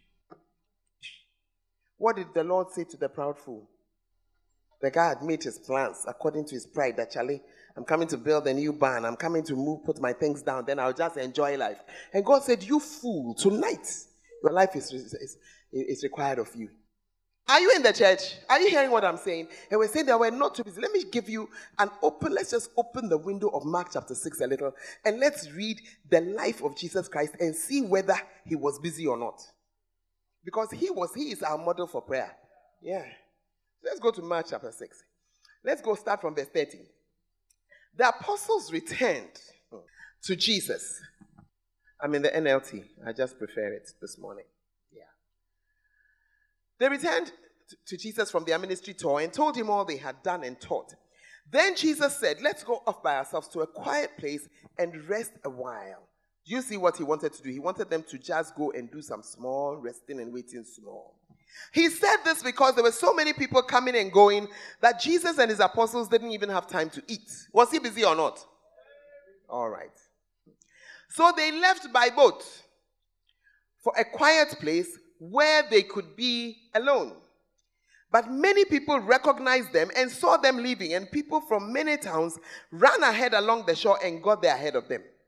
What did the Lord say to the proud fool? The guy had made his plans according to his pride that, Charlie, I'm coming to build a new barn. I'm coming to move, put my things down. Then I'll just enjoy life. And God said, you fool, tonight, your life is, is, is required of you. Are you in the church? Are you hearing what I'm saying? And we're saying that we're not too busy. Let me give you an open, let's just open the window of Mark chapter six a little. And let's read the life of Jesus Christ and see whether he was busy or not. Because he was, he is our model for prayer. Yeah. Let's go to Mark chapter six. Let's go start from verse thirteen. The apostles returned to Jesus. I'm in the N L T. I just prefer it this morning. Yeah. They returned to Jesus from their ministry tour and told him all they had done and taught. Then Jesus said, let's go off by ourselves to a quiet place and rest a while. Do you see what he wanted to do? He wanted them to just go and do some small resting and waiting small. He said this because there were so many people coming and going that Jesus and his apostles didn't even have time to eat. Was he busy or not? All right. So they left by boat for a quiet place where they could be alone. But many people recognized them and saw them leaving, and people from many towns ran ahead along the shore and got there ahead of them.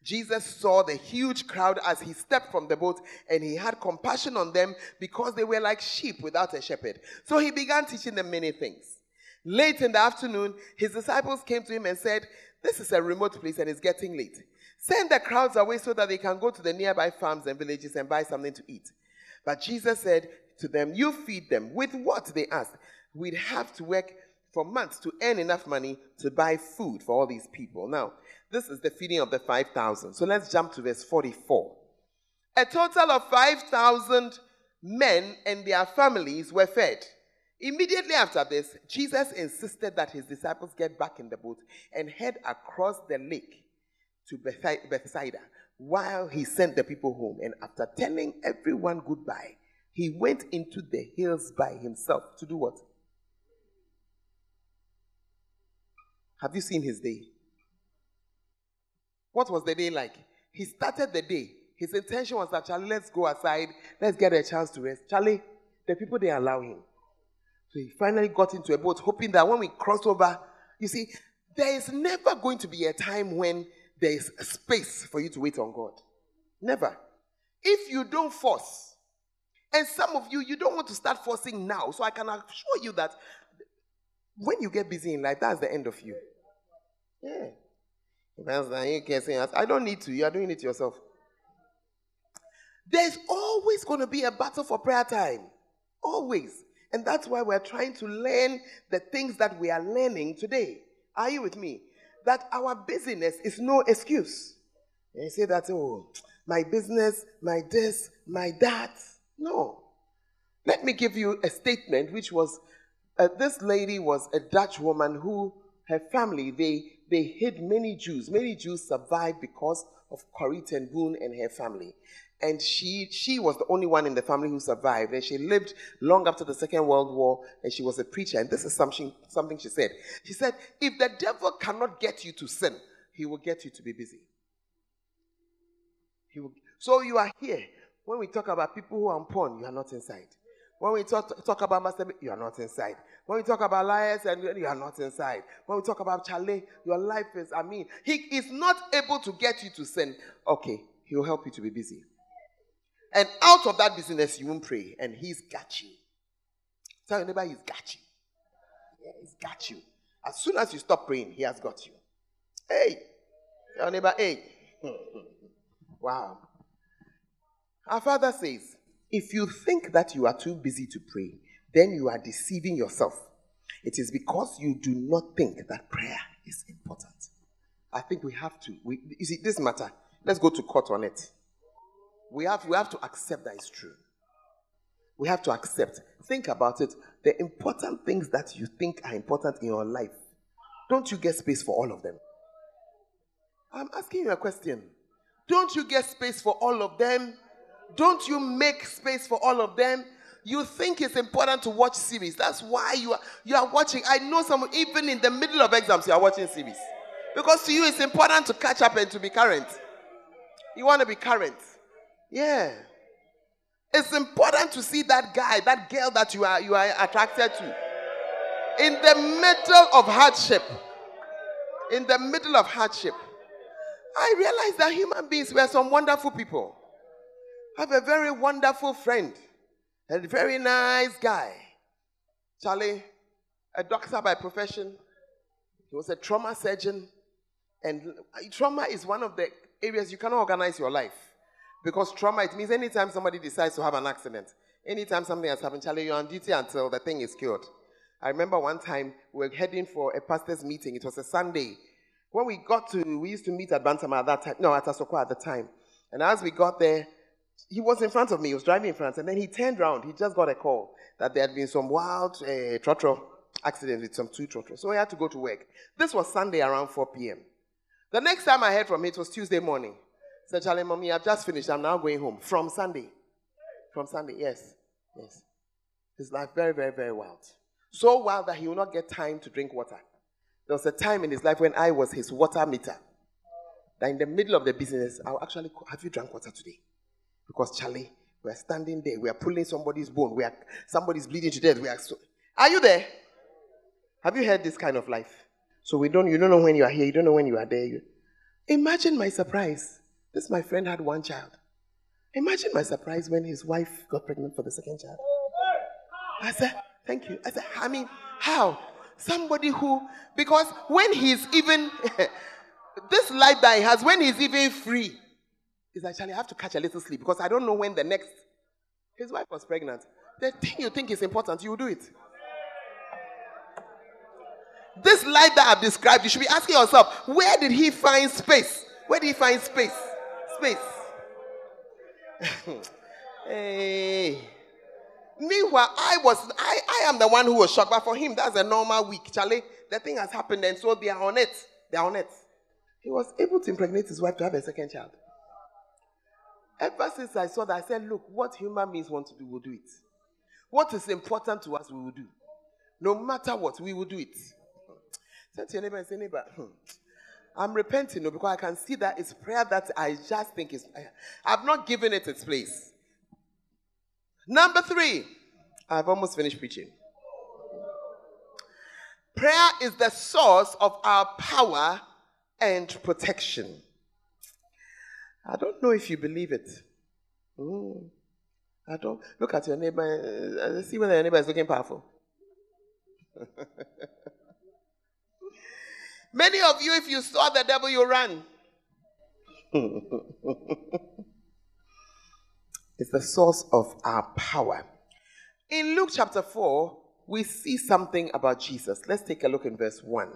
Jesus saw the huge crowd as he stepped from the boat, and he had compassion on them because they were like sheep without a shepherd. So he began teaching them many things. Late in the afternoon, his disciples came to him and said, "This is a remote place and it's getting late. Send the crowds away so that they can go to the nearby farms and villages and buy something to eat." But Jesus said to them, "You feed them." With what? They asked. "We'd have to work for months to earn enough money to buy food for all these people." Now, this is the feeding of the five thousand. So let's jump to verse forty-four. A total of five thousand men and their families were fed. Immediately after this, Jesus insisted that his disciples get back in the boat and head across the lake to Bethsaida while he sent the people home. And after telling everyone goodbye, he went into the hills by himself to do what? Have you seen his day? What was the day like? He started the day. His intention was that, Charlie, let's go aside. Let's get a chance to rest. Charlie, the people didn't allow him. So he finally got into a boat, hoping that when we cross over, you see, there is never going to be a time when there is space for you to wait on God. Never. If you don't force, and some of you, you don't want to start forcing now, so I can assure you that when you get busy in life, that's the end of you. Yeah. You can say, I don't need to. You are doing it yourself. There's always going to be a battle for prayer time. Always. And that's why we're trying to learn the things that we are learning today. Are you with me? That our busyness is no excuse. And you say that, oh, my business, my this, my that. No. Let me give you a statement which was, uh, this lady was a Dutch woman who, her family, they, they hid many Jews. Many Jews survived because of Corrie ten Boom and her family. And she she was the only one in the family who survived. And she lived long after the Second World War, and she was a preacher. And this is something, something she said. She said, if the devil cannot get you to sin, he will get you to be busy. He will. So you are here. When we talk about people who are on porn, you are not inside. When we talk, talk about masturbation, you are not inside. When we talk about liars, and you are not inside. When we talk about Charlie, your life is, I mean, he is not able to get you to sin. Okay, he will help you to be busy. And out of that business, you won't pray. And he's got you. Tell your neighbor, he's got you. Yeah, he's got you. As soon as you stop praying, he has got you. Hey. Tell your neighbor, hey. Wow. Our Father says, if you think that you are too busy to pray, then you are deceiving yourself. It is because you do not think that prayer is important. I think we have to. We, you see, this matter, let's go to court on it. We have, we have to accept that it's true. We have to accept. Think about it. The important things that you think are important in your life, don't you get space for all of them? I'm asking you a question. Don't you get space for all of them? Don't you make space for all of them? You think it's important to watch series. That's why you are, you are watching. I know some, even in the middle of exams, you are watching series. Because to you, it's important to catch up and to be current. You want to be current. Yeah. It's important to see that guy, that girl that you are, you are attracted to. In the middle of hardship. In the middle of hardship. I realized that human beings were some wonderful people. I have a very wonderful friend. A very nice guy. Charlie, a doctor by profession. He was a trauma surgeon. And trauma is one of the areas you cannot organize your life. Because trauma, it means anytime somebody decides to have an accident, anytime something has happened, Charlie, you're on duty until the thing is cured. I remember one time we were heading for a pastor's meeting. It was a Sunday. When we got to, we used to meet at Bantama at that time. No, at Asokwa at the time. And as we got there, he was in front of me. He was driving in front. And then he turned around. He just got a call that there had been some wild uh, trotro accident with some two trotro. So he had to go to work. This was Sunday around four p.m. The next time I heard from him, it was Tuesday morning. I said, Charlie, Mommy, I've just finished. I'm now going home. From Sunday. From Sunday, yes. Yes. His life very, very, very wild. So wild that he will not get time to drink water. There was a time in his life when I was his water meter. That in the middle of the business, I'll actually call, have you drank water today? Because, Charlie, we're standing there. We are pulling somebody's bone. We are, somebody's bleeding to death. We are, so, are you there? Have you heard this kind of life? So we don't, you don't know when you are here. You don't know when you are there. You, Imagine my surprise. This my friend had one child. Imagine my surprise when his wife got pregnant for the second child. I said, thank you. I said, I mean, how? Somebody who, because when he's even, this life that he has, when he's even free, is actually, I have to catch a little sleep because I don't know when the next, his wife was pregnant. The thing you think is important, you will do it. This life that I've described, you should be asking yourself, where did he find space? Where did he find space? Space. Hey. Meanwhile, I was, I, I am the one who was shocked, but for him, that's a normal week. Charlie, the thing has happened, and so they are on it. They are on it. He was able to impregnate his wife to have a second child. Ever since I saw that, I said, look, what human beings want to do, we'll do it. What is important to us, we will do. No matter what, we will do it. Say to your neighbor and say, neighbor, hmm, I'm repenting no, because I can see that it's prayer that I just think is, I've not given it its place. Number three, I've almost finished preaching. Prayer is the source of our power and protection. I don't know if you believe it. Mm. I don't. Look at your neighbor. Uh, see whether your neighbor is looking powerful. Many of you, if you saw the devil, you run. It's the source of our power. In Luke chapter four, we see something about Jesus. Let's take a look in verse one.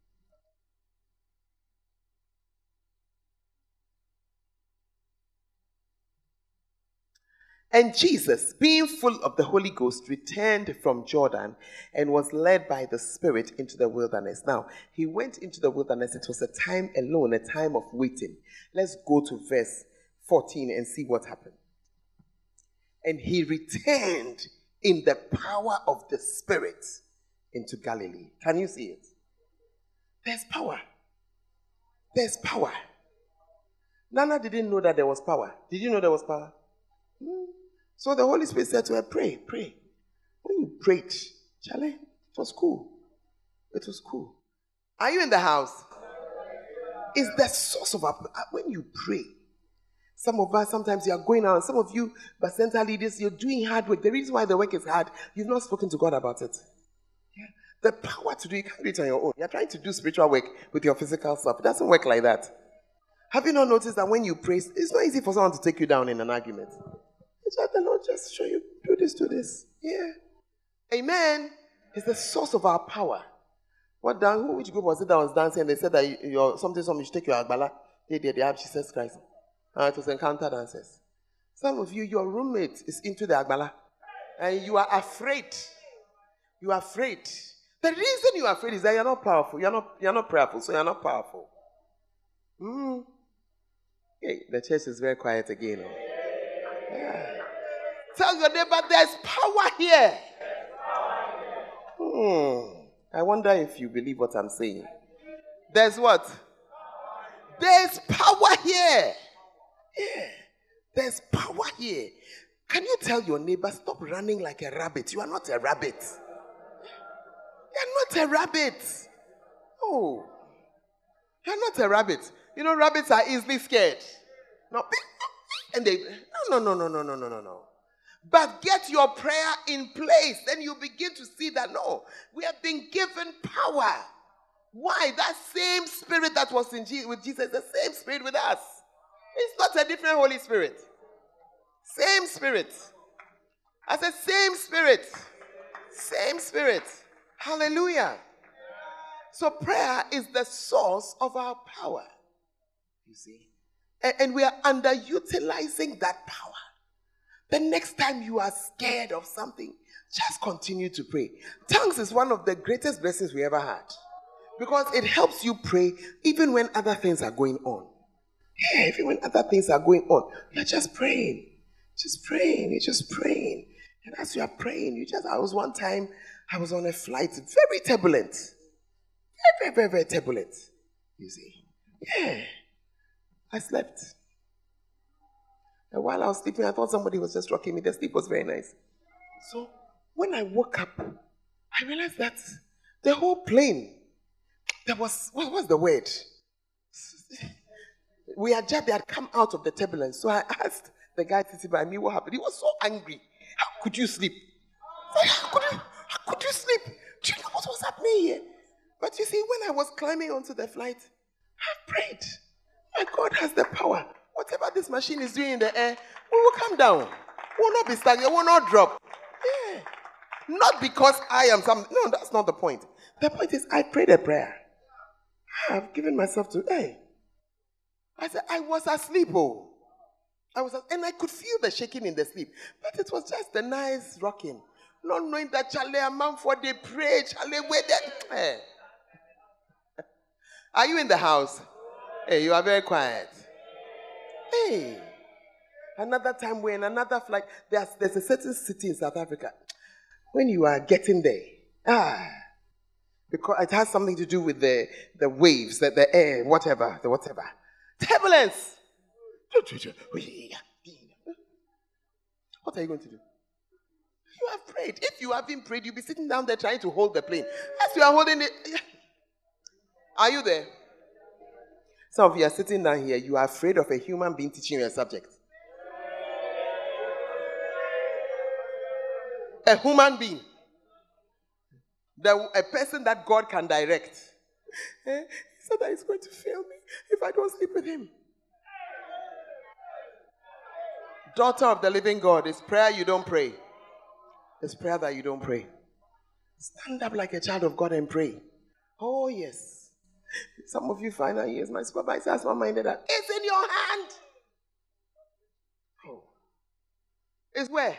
And Jesus, being full of the Holy Ghost, returned from Jordan and was led by the Spirit into the wilderness. Now, he went into the wilderness. It was a time alone, a time of waiting. Let's go to verse fourteen and see what happened. And he returned in the power of the Spirit into Galilee. Can you see it? There's power. There's power. Nana didn't know that there was power. Did you know there was power? Hmm. So the Holy Spirit said to her, pray, pray. When you prayed, Charlie, it was cool. It was cool. Are you in the house? It's the source of our, when you pray. Some of us, sometimes you are going out. Some of you, but center leaders, you're doing hard work. The reason why the work is hard, you've not spoken to God about it. Yeah. The power to do it, you can't do it on your own. You're trying to do spiritual work with your physical stuff. It doesn't work like that. Have you not noticed that when you pray, it's not easy for someone to take you down in an argument? It's like the Lord just show you, do this, do this. Yeah. Amen. It's the source of our power. What dan- who, which group was it that was dancing and they said that you're something, something, you should take your agbala. They did, they have Jesus Christ. And it was encounter dancers. Some of you, your roommate is into the agbala. And you are afraid. You are afraid. The reason you are afraid is that you're not powerful. You're not, you're not prayerful, so you're not powerful. Mm. Hey, the church is very quiet again. Oh. Yeah. Tell your neighbor there's power here. Hmm. I wonder if you believe what I'm saying. There's what? There's power here. Yeah. There's power here. Can you tell your neighbor, stop running like a rabbit? You are not a rabbit. You're not a rabbit. Oh. You're not a rabbit. You know, rabbits are easily scared. No. And they, no, no, no, no, no, no, no, no. But get your prayer in place. Then you begin to see that, no, we have been given power. Why? That same spirit that was in Je- with Jesus, the same spirit with us. It's not a different Holy Spirit. Same spirit. I said same spirit. Same spirit. Hallelujah. So prayer is the source of our power. You see? And, and we are underutilizing that power. The next time you are scared of something, just continue to pray. Tongues is one of the greatest blessings we ever had. Because it helps you pray even when other things are going on. Yeah, even when other things are going on, you're just praying. Just praying. You're just praying. And as you are praying, you just, I was one time, I was on a flight, very turbulent. Very, very, very, very turbulent. You see. Yeah. I slept. And while I was sleeping, I thought somebody was just rocking me. The sleep was very nice. So when I woke up, I realized that the whole plane, there was, what was the word? We had just, they had come out of the turbulence. So I asked the guy sitting by me what happened. He was so angry. How could you sleep? I said, how could you, how could you sleep? Do you know what was happening here? But you see, when I was climbing onto the flight, I prayed. My God has the power. Whatever this machine is doing in the air, we will come down. We will not be stagnant. We will not drop. Yeah. Not because I am some. No, that's not the point. The point is, I prayed a prayer. I've given myself to, hey. I said, I was asleep, oh. I was, and I could feel the shaking in the sleep. But it was just a nice rocking. Not knowing that Charlie, a man for they pray, Charlie, where they. Hey. Are you in the house? Hey, you are very quiet. Hey. Another time we're in another flight. There's, there's a certain city in South Africa. When you are getting there, ah, because it has something to do with the, the waves, the, the air, whatever, the whatever. Turbulence. What are you going to do? You have prayed. If you haven't prayed, you'll be sitting down there trying to hold the plane. As you are holding it. Are you there? Some of you are sitting down here, you are afraid of a human being teaching you a subject. A human being. The, a person that God can direct. Eh? He said that he's going to fail me if I don't sleep with him. Daughter of the living God, it's prayer you don't pray. It's prayer that you don't pray. Stand up like a child of God and pray. Oh, yes. Some of you final years, my supervisor has reminded that it's in your hand. Oh. It's where?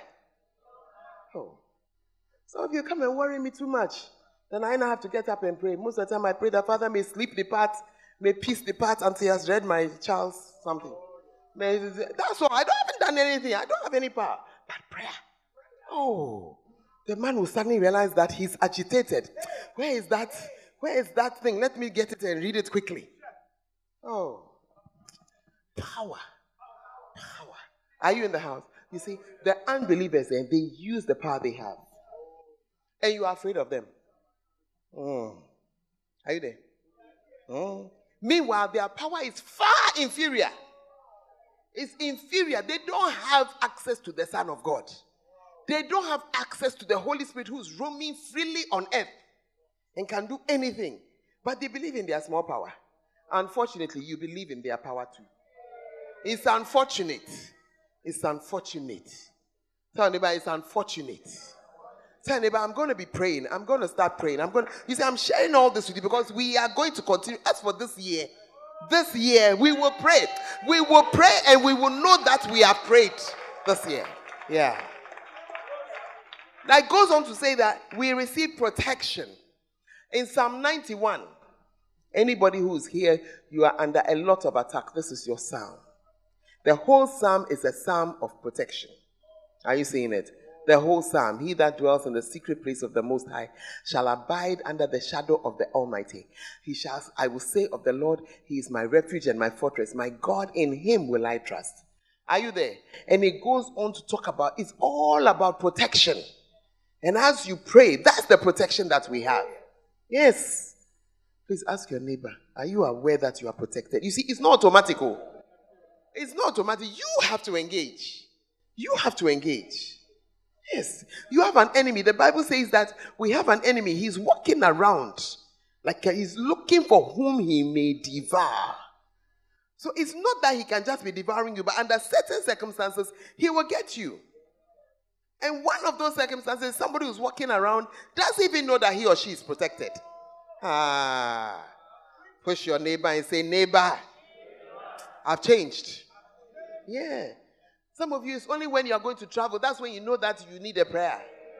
Oh. Some of you come and worry me too much. Then I now have to get up and pray. Most of the time I pray that Father may sleep depart, may peace depart until he has read my child's something. May, that's all. I don't haven't done anything. I don't have any power. But prayer. Oh. The man will suddenly realize that he's agitated. Where is that? Where is that thing? Let me get it and read it quickly. Oh. Power. Power. Are you in the house? You see, the unbelievers, eh, they use the power they have. And you are afraid of them. Mm. Are you there? Mm. Meanwhile, their power is far inferior. It's inferior. They don't have access to the Son of God. They don't have access to the Holy Spirit who's roaming freely on earth and can do anything. But they believe in their small power. Unfortunately, you believe in their power too. It's unfortunate. It's unfortunate. Tell anybody it's unfortunate. Tell anybody, I'm going to be praying. I'm going to start praying. I'm going to, you see, I'm sharing all this with you because we are going to continue. As for this year, this year, we will pray. We will pray and we will know that we have prayed this year. Yeah. Now it goes on to say that we receive protection. In Psalm ninety-one, anybody who's here, you are under a lot of attack. This is your psalm. The whole psalm is a psalm of protection. Are you seeing it? The whole psalm. He that dwells in the secret place of the Most High shall abide under the shadow of the Almighty. He shall, I will say of the Lord, he is my refuge and my fortress. My God, in him will I trust. Are you there? And it goes on to talk about, it's all about protection. And as you pray, that's the protection that we have. Yes. Please ask your neighbor, are you aware that you are protected? You see, it's not automatic. It's not automatic. You have to engage. You have to engage. Yes. You have an enemy. The Bible says that we have an enemy. He's walking around like he's looking for whom he may devour. So it's not that he can just be devouring you, but under certain circumstances, he will get you. And one of those circumstances, somebody who's walking around doesn't even know that he or she is protected. Ah. Push your neighbor and say, neighbor, I've changed. Yeah. Some of you, it's only when you are going to travel, that's when you know that you need a prayer.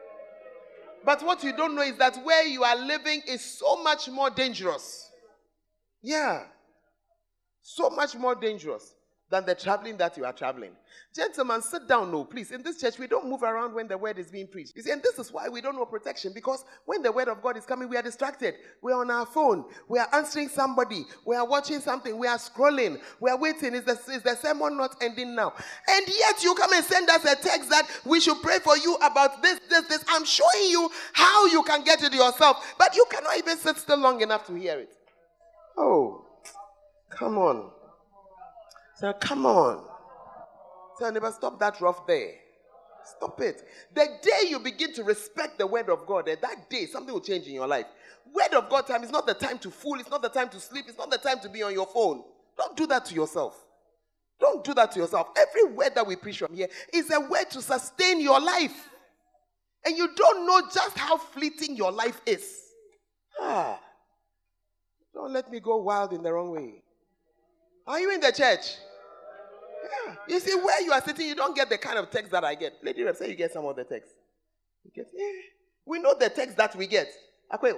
But what you don't know is that where you are living is so much more dangerous. Yeah. So much more dangerous than the traveling that you are traveling. Gentlemen, sit down, no, please. In this church, we don't move around when the word is being preached. You see, and this is why we don't know protection, because when the word of God is coming, we are distracted. We are on our phone. We are answering somebody. We are watching something. We are scrolling. We are waiting. Is the, is the sermon not ending now? And yet you come and send us a text that we should pray for you about this, this, this. I'm showing you how you can get it yourself, but you cannot even sit still long enough to hear it. Oh, come on. So come on. Tell your neighbor, stop that rough there. Stop it. The day you begin to respect the word of God, that day something will change in your life. Word of God time is not the time to fool. It's not the time to sleep. It's not the time to be on your phone. Don't do that to yourself. Don't do that to yourself. Every word that we preach from here is a word to sustain your life. And you don't know just how fleeting your life is. Ah. Don't let me go wild in the wrong way. Are you in the church? Yeah. You see, where you are sitting, you don't get the kind of text that I get. Lady Rep, say you get some of the text. You get, yeah. We know the text that we get. Aquarius.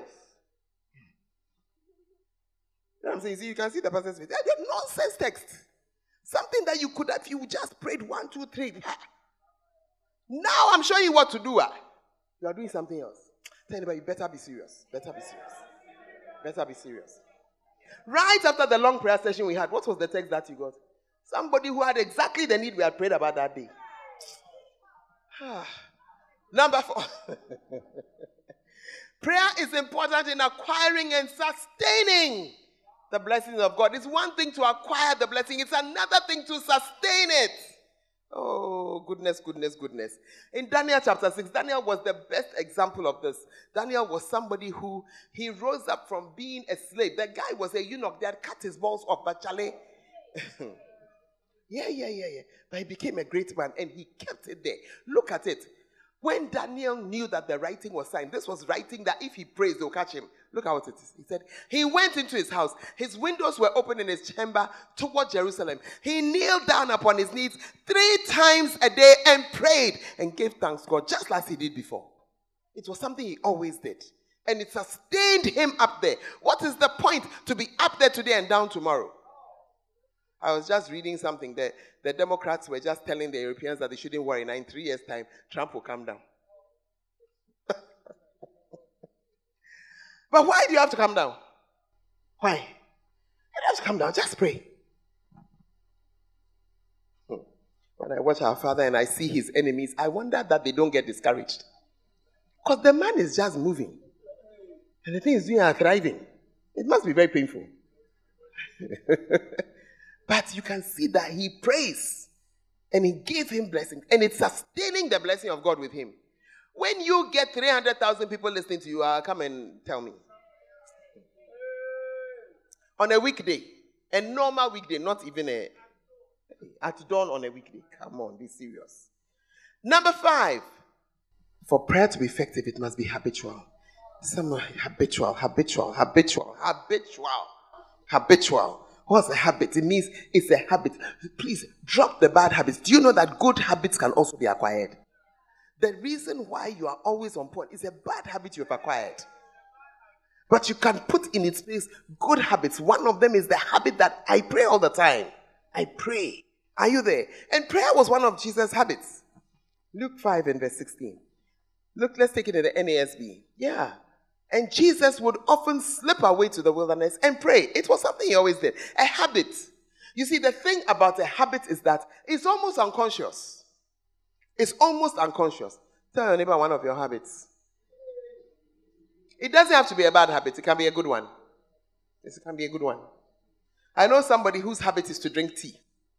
You know what I'm saying? See, you can see the person's face. They're nonsense text. Something that you could have, you just prayed one, two, three. Now I'm showing you what to do. You are doing something else. Tell anybody, you better be serious. Better be serious. Better be serious. Right after the long prayer session we had, what was the text that you got? Somebody who had exactly the need we had prayed about that day. Number four. Prayer is important in acquiring and sustaining the blessings of God. It's one thing to acquire the blessing. It's another thing to sustain it. Oh, goodness, goodness, goodness. In Daniel chapter six, Daniel was the best example of this. Daniel was somebody who, he rose up from being a slave. The guy was a eunuch. They had cut his balls off, but Charlie... Yeah, yeah, yeah, yeah. But he became a great man and he kept it there. Look at it. When Daniel knew that the writing was signed, this was writing that if he prays, they'll catch him. Look how it is. He said, he went into his house. His windows were open in his chamber toward Jerusalem. He kneeled down upon his knees three times a day and prayed and gave thanks to God, just like he did before. It was something he always did. And it sustained him up there. What is the point to be up there today and down tomorrow? I was just reading something that the Democrats were just telling the Europeans that they shouldn't worry. Now in three years' time, Trump will come down. But why do you have to come down? Why? You don't have to come down. Just pray. When I watch our Father and I see his enemies, I wonder that they don't get discouraged. Because the man is just moving. And the thing is doing are thriving. It must be very painful. But you can see that he prays and he gave him blessings. And it's sustaining the blessing of God with him. When you get three hundred thousand people listening to you, uh, come and tell me. On a weekday, a normal weekday, not even a, at dawn on a weekday. Come on, be serious. Number five. For prayer to be effective, it must be habitual. Some habitual, habitual, habitual, habitual, habitual. What's a habit? It means it's a habit. Please drop the bad habits. Do you know that good habits can also be acquired? The reason why you are always on point is a bad habit you've acquired. But you can put in its place good habits. One of them is the habit that I pray all the time. I pray. Are you there? And prayer was one of Jesus' habits. Luke five and verse sixteen. Look, let's take it in the N A S B. Yeah. And Jesus would often slip away to the wilderness and pray. It was something he always did. A habit. You see, the thing about a habit is that it's almost unconscious. It's almost unconscious. Tell your neighbor one of your habits. It doesn't have to be a bad habit. It can be a good one. It can be a good one. I know somebody whose habit is to drink tea.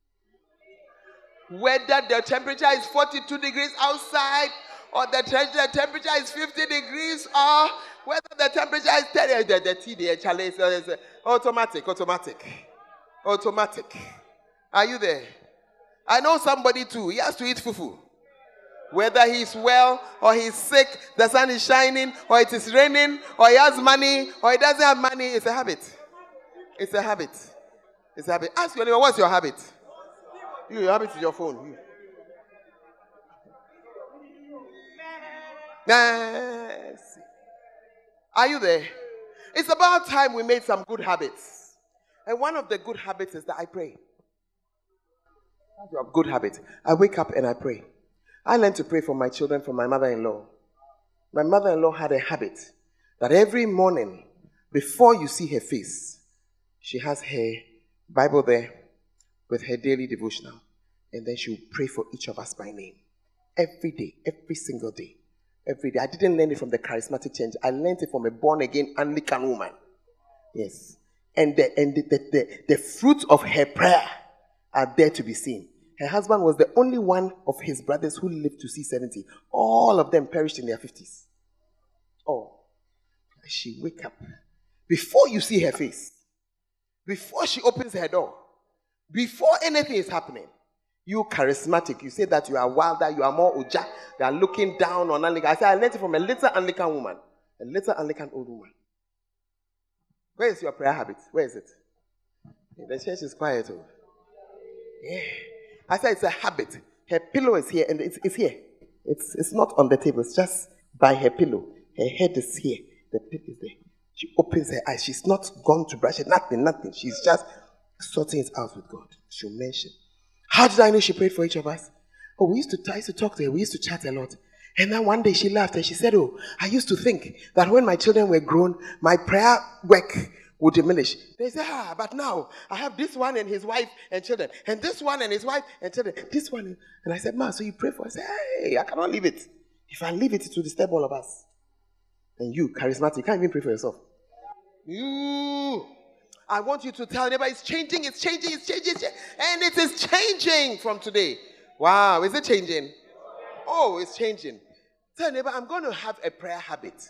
Whether the temperature is forty-two degrees outside or the temperature is fifty degrees or whether the temperature is thirty, the, the tea, the challenge is automatic, automatic, automatic. Are you there? I know somebody too. He has to eat fufu. Whether he's well or he's sick, the sun is shining, or it is raining, or he has money, or he doesn't have money, it's a habit. It's a habit. It's a habit. Ask your neighbor, what's your habit? You, your habit is your phone. You. Yes. Are you there? It's about time we made some good habits. And one of the good habits is that I pray. That's a good habit. I wake up and I pray. I learned to pray for my children from my mother-in-law. My mother-in-law had a habit that every morning, before you see her face, she has her Bible there with her daily devotional. And then she will pray for each of us by name. Every day, every single day. Every day. I didn't learn it from the charismatic change. I learned it from a born-again Anglican woman. Yes. And the, and the, the, the, the fruit of her prayer, are there to be seen. Her husband was the only one of his brothers who lived to see seventy. All of them perished in their fifties. Oh, she wake up. Before you see her face, before she opens her door, before anything is happening, you charismatic, you say that you are wilder, you are more uja, you are looking down on Anglican. I said, I learned it from a little Anglican woman, a little Anglican old woman. Where is your prayer habit? Where is it? The church is quiet. Oh. Yeah. I said it's a habit. Her pillow is here and it's, it's here. It's, it's not on the table, it's just by her pillow. Her head is here, the pillow is there. She opens her eyes. She's not gone to brush it, nothing, nothing. She's just sorting it out with God. She'll mention. How did I know she prayed for each of us? Oh, we used to, I used to talk to her. We used to chat a lot. And then one day she laughed and she said, oh, I used to think that when my children were grown, my prayer work would diminish. They said, ah, but now I have this one and his wife and children, and this one and his wife and children, this one. And I said, Ma, so you pray for us? I said, hey, I cannot leave it. If I leave it, it will disturb all of us. And you, charismatic, you can't even pray for yourself. You, I want you to tell neighbor, it's changing, it's changing, it's changing, it's changing, and it is changing from today. Wow, is it changing? Oh, it's changing. Tell neighbor, I'm going to have a prayer habit.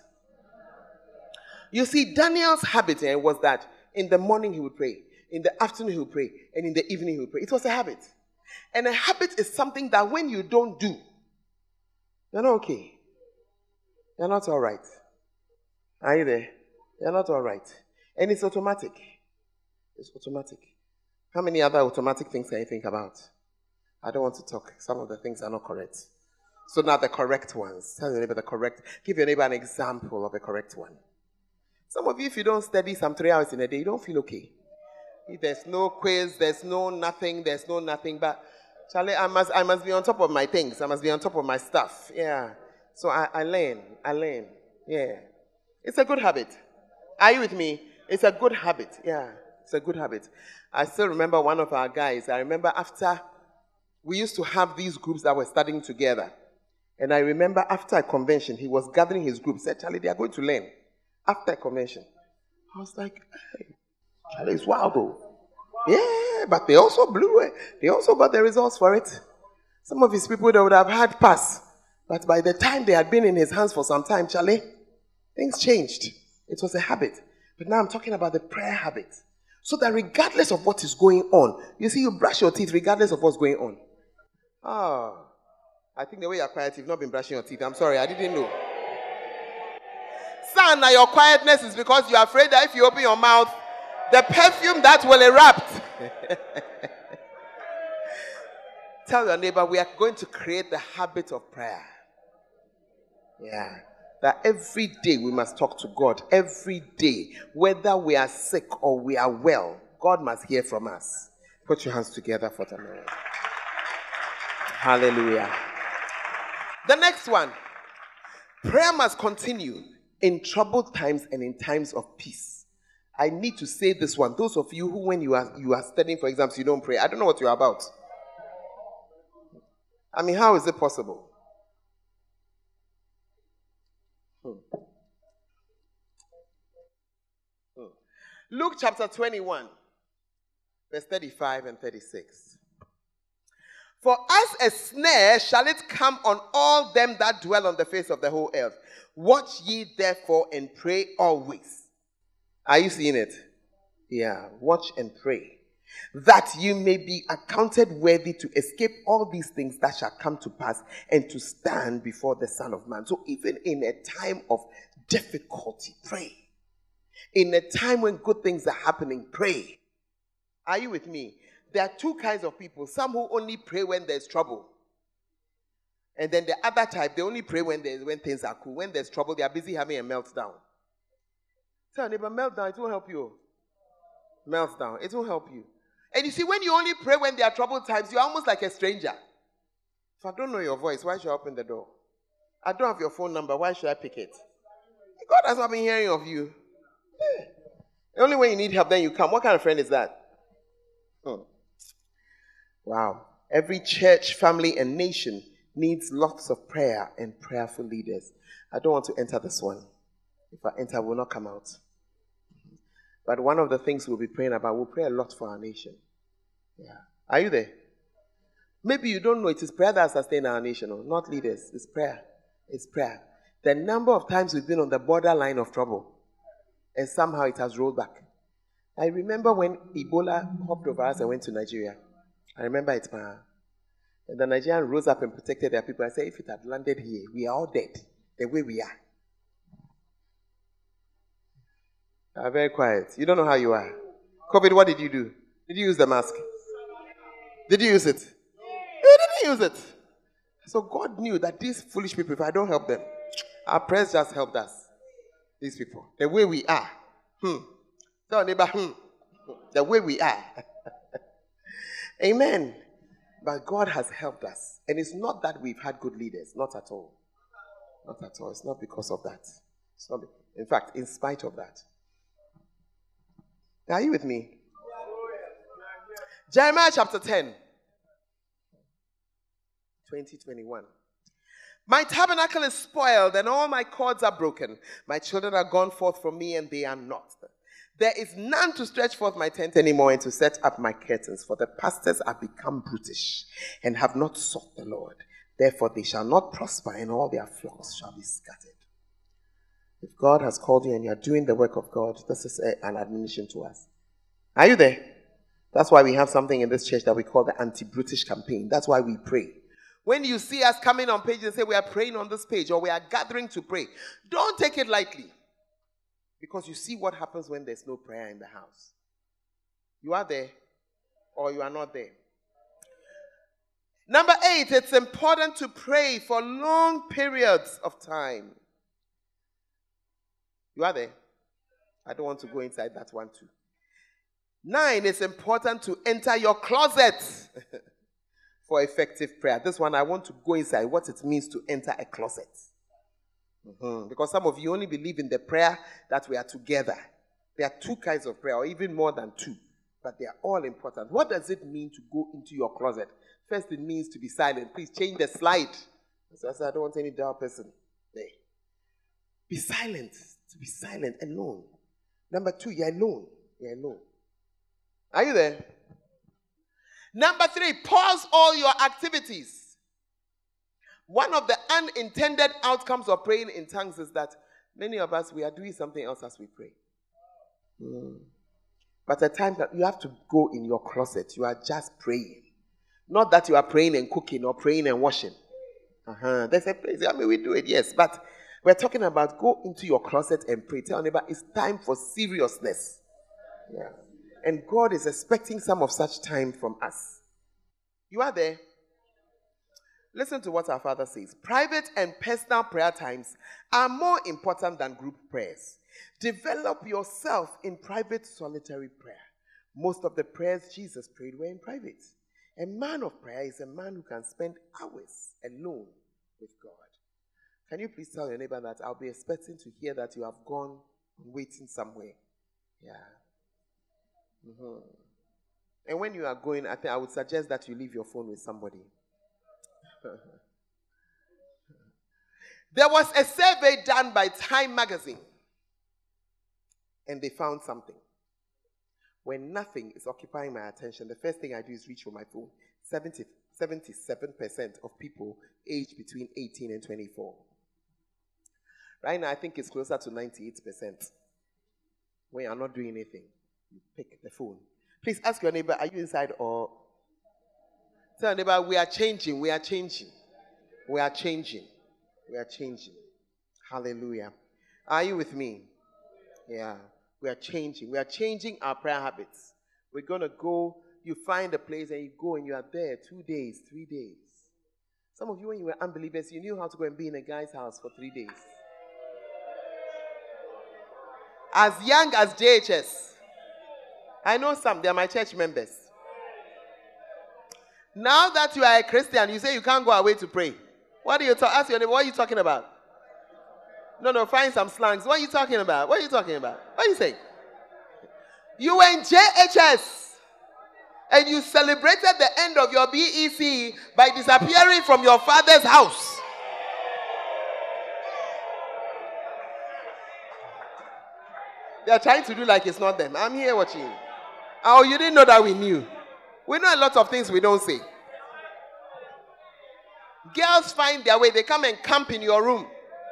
You see, Daniel's habit eh, was that in the morning he would pray, in the afternoon he would pray, and in the evening he would pray. It was a habit. And a habit is something that when you don't do, you're not okay. You're not all right. Are you there? You're not all right. And it's automatic. It's automatic. How many other automatic things can you think about? I don't want to talk. Some of the things are not correct. So now the correct ones. Tell your neighbor the correct. Give your neighbor an example of a correct one. Some of you, if you don't study some three hours in a day, you don't feel okay. If there's no quiz, there's no nothing, there's no nothing. But Charlie, I must, I must be on top of my things. I must be on top of my stuff. Yeah. So I, I learn. I learn. Yeah. It's a good habit. Are you with me? It's a good habit. Yeah. It's a good habit. I still remember one of our guys. I remember after we used to have these groups that were studying together. And I remember after a convention, he was gathering his group. He said, Charlie, they are going to learn. After a convention. I was like, hey, Charlie, it's wild though. Yeah, but they also blew it. They also got the results for it. Some of his people, they would have had pass. But by the time they had been in his hands for some time, Charlie, things changed. It was a habit. But now I'm talking about the prayer habit. So that regardless of what is going on, you see, you brush your teeth regardless of what's going on. Oh, I think the way you're quiet, you've not been brushing your teeth. I'm sorry, I didn't know. Son, now your quietness is because you're afraid that if you open your mouth, the perfume that will erupt. Tell your neighbor, we are going to create the habit of prayer. Yeah. That every day we must talk to God. Every day. Whether we are sick or we are well, God must hear from us. Put your hands together for the Lord. Hallelujah. The next one. Prayer must continue in troubled times and in times of peace. I need to say this one. Those of you who, when you are you are studying for exams, you don't pray. I don't know what you're about. I mean, how is it possible? Hmm. Hmm. Luke chapter twenty-one, verse thirty-five and thirty-six. For as a snare shall it come on all them that dwell on the face of the whole earth. Watch ye therefore and pray always. Are you seeing it? Yeah. Watch and pray, that you may be accounted worthy to escape all these things that shall come to pass and to stand before the Son of Man. So even in a time of difficulty, pray. In a time when good things are happening, pray. Are you with me? There are two kinds of people. Some who only pray when there's trouble. And then the other type, they only pray when there's, when things are cool. When there's trouble, they are busy having a meltdown. Tell neighbor, meltdown, it won't help you. Meltdown, it won't help you. And you see, when you only pray when there are troubled times, you're almost like a stranger. If I don't know your voice, why should I open the door? I don't have your phone number, why should I pick it? God has not been hearing of you. Yeah. The only way you need help, then you come. What kind of friend is that? Hmm. Wow. Every church, family, and nation needs lots of prayer and prayerful leaders. I don't want to enter this one. If I enter, I will not come out. But one of the things we'll be praying about, we'll pray a lot for our nation. Yeah. Are you there? Maybe you don't know it is prayer that sustains our nation, or not leaders. It's prayer. It's prayer. The number of times we've been on the borderline of trouble, and somehow it has rolled back. I remember when Ebola hopped over us and went to Nigeria. I remember it, man. And the Nigerians rose up and protected their people. I said, if it had landed here, we are all dead, the way we are. You are very quiet. You don't know how you are. COVID, what did you do? Did you use the mask? Did you use it? You didn't use it. So God knew that these foolish people, if I don't help them, our prayers just helped us. These people, the way we are. Hmm. Tell neighbor, hmm. The way we are. Amen. But God has helped us. And it's not that we've had good leaders. Not at all. Not at all. It's not because of that. It's not. In fact, in spite of that. Are you with me? Jeremiah chapter ten. twenty twenty-one. My tabernacle is spoiled and all my cords are broken. My children are gone forth from me and they are not. There is none to stretch forth my tent anymore and to set up my curtains, for the pastors are become brutish and have not sought the Lord. Therefore they shall not prosper and all their flocks shall be scattered. If God has called you and you are doing the work of God, this is a, an admonition to us. Are you there? That's why we have something in this church that we call the anti-brutish campaign. That's why we pray. When you see us coming on page and say we are praying on this page or we are gathering to pray, don't take it lightly. Because you see what happens when there's no prayer in the house. You are there or you are not there. Number eight, it's important to pray for long periods of time. You are there? I don't want to go inside that one too. Nine, it's important to enter your closet for effective prayer. This one, I want to go inside what it means to enter a closet. Mm-hmm. Because some of you only believe in the prayer that we are together. There are two kinds of prayer, or even more than two, but they are all important. What does it mean to go into your closet? First, it means to be silent. Please change the slide. So I said, I don't want any dull person there. Be silent. To be silent, alone. Number two, you're alone. You're alone. Are you there? Number three, pause all your activities. One of the unintended outcomes of praying in tongues is that many of us, we are doing something else as we pray. Mm. But at times that you have to go in your closet, you are just praying. Not that you are praying and cooking or praying and washing. Uh-huh. There's a place, I mean, we do it, yes. But we're talking about go into your closet and pray. Tell neighbor, it's time for seriousness. Yeah. And God is expecting some of such time from us. You are there. Listen to what our Father says. Private and personal prayer times are more important than group prayers. Develop yourself in private solitary prayer. Most of the prayers Jesus prayed were in private. A man of prayer is a man who can spend hours alone with God. Can you please tell your neighbor that I'll be expecting to hear that you have gone waiting somewhere? Yeah. Mm-hmm. And when you are going, I think I would suggest that you leave your phone with somebody. There was a survey done by Time magazine, and they found something. When nothing is occupying my attention, the first thing I do is reach for my phone. seventy, seventy-seven percent of people aged between eighteen and twenty-four. Right now, I think it's closer to ninety-eight percent. When you're not doing anything, you pick the phone. Please ask your neighbor, are you inside or... Tell your neighbor, we are changing, we are changing. We are changing. We are changing. Hallelujah. Are you with me? Yeah. We are changing. We are changing our prayer habits. We're going to go, you find a place and you go and you are there two days, three days. Some of you, when you were unbelievers, you knew how to go and be in a guy's house for three days. As young as J H S. I know some, they are my church members. Now that you are a Christian, you say you can't go away to pray. What are you talking? Ask your neighbor, what are you talking about? No, no, find some slangs. What are you talking about? What are you talking about? What are you saying? You were in J H S and you celebrated the end of your B E C by disappearing from your father's house. They are trying to do like it's not them. I'm here watching. Oh, you didn't know that we knew. We know a lot of things we don't say. Girls find their way. They come and camp in your room.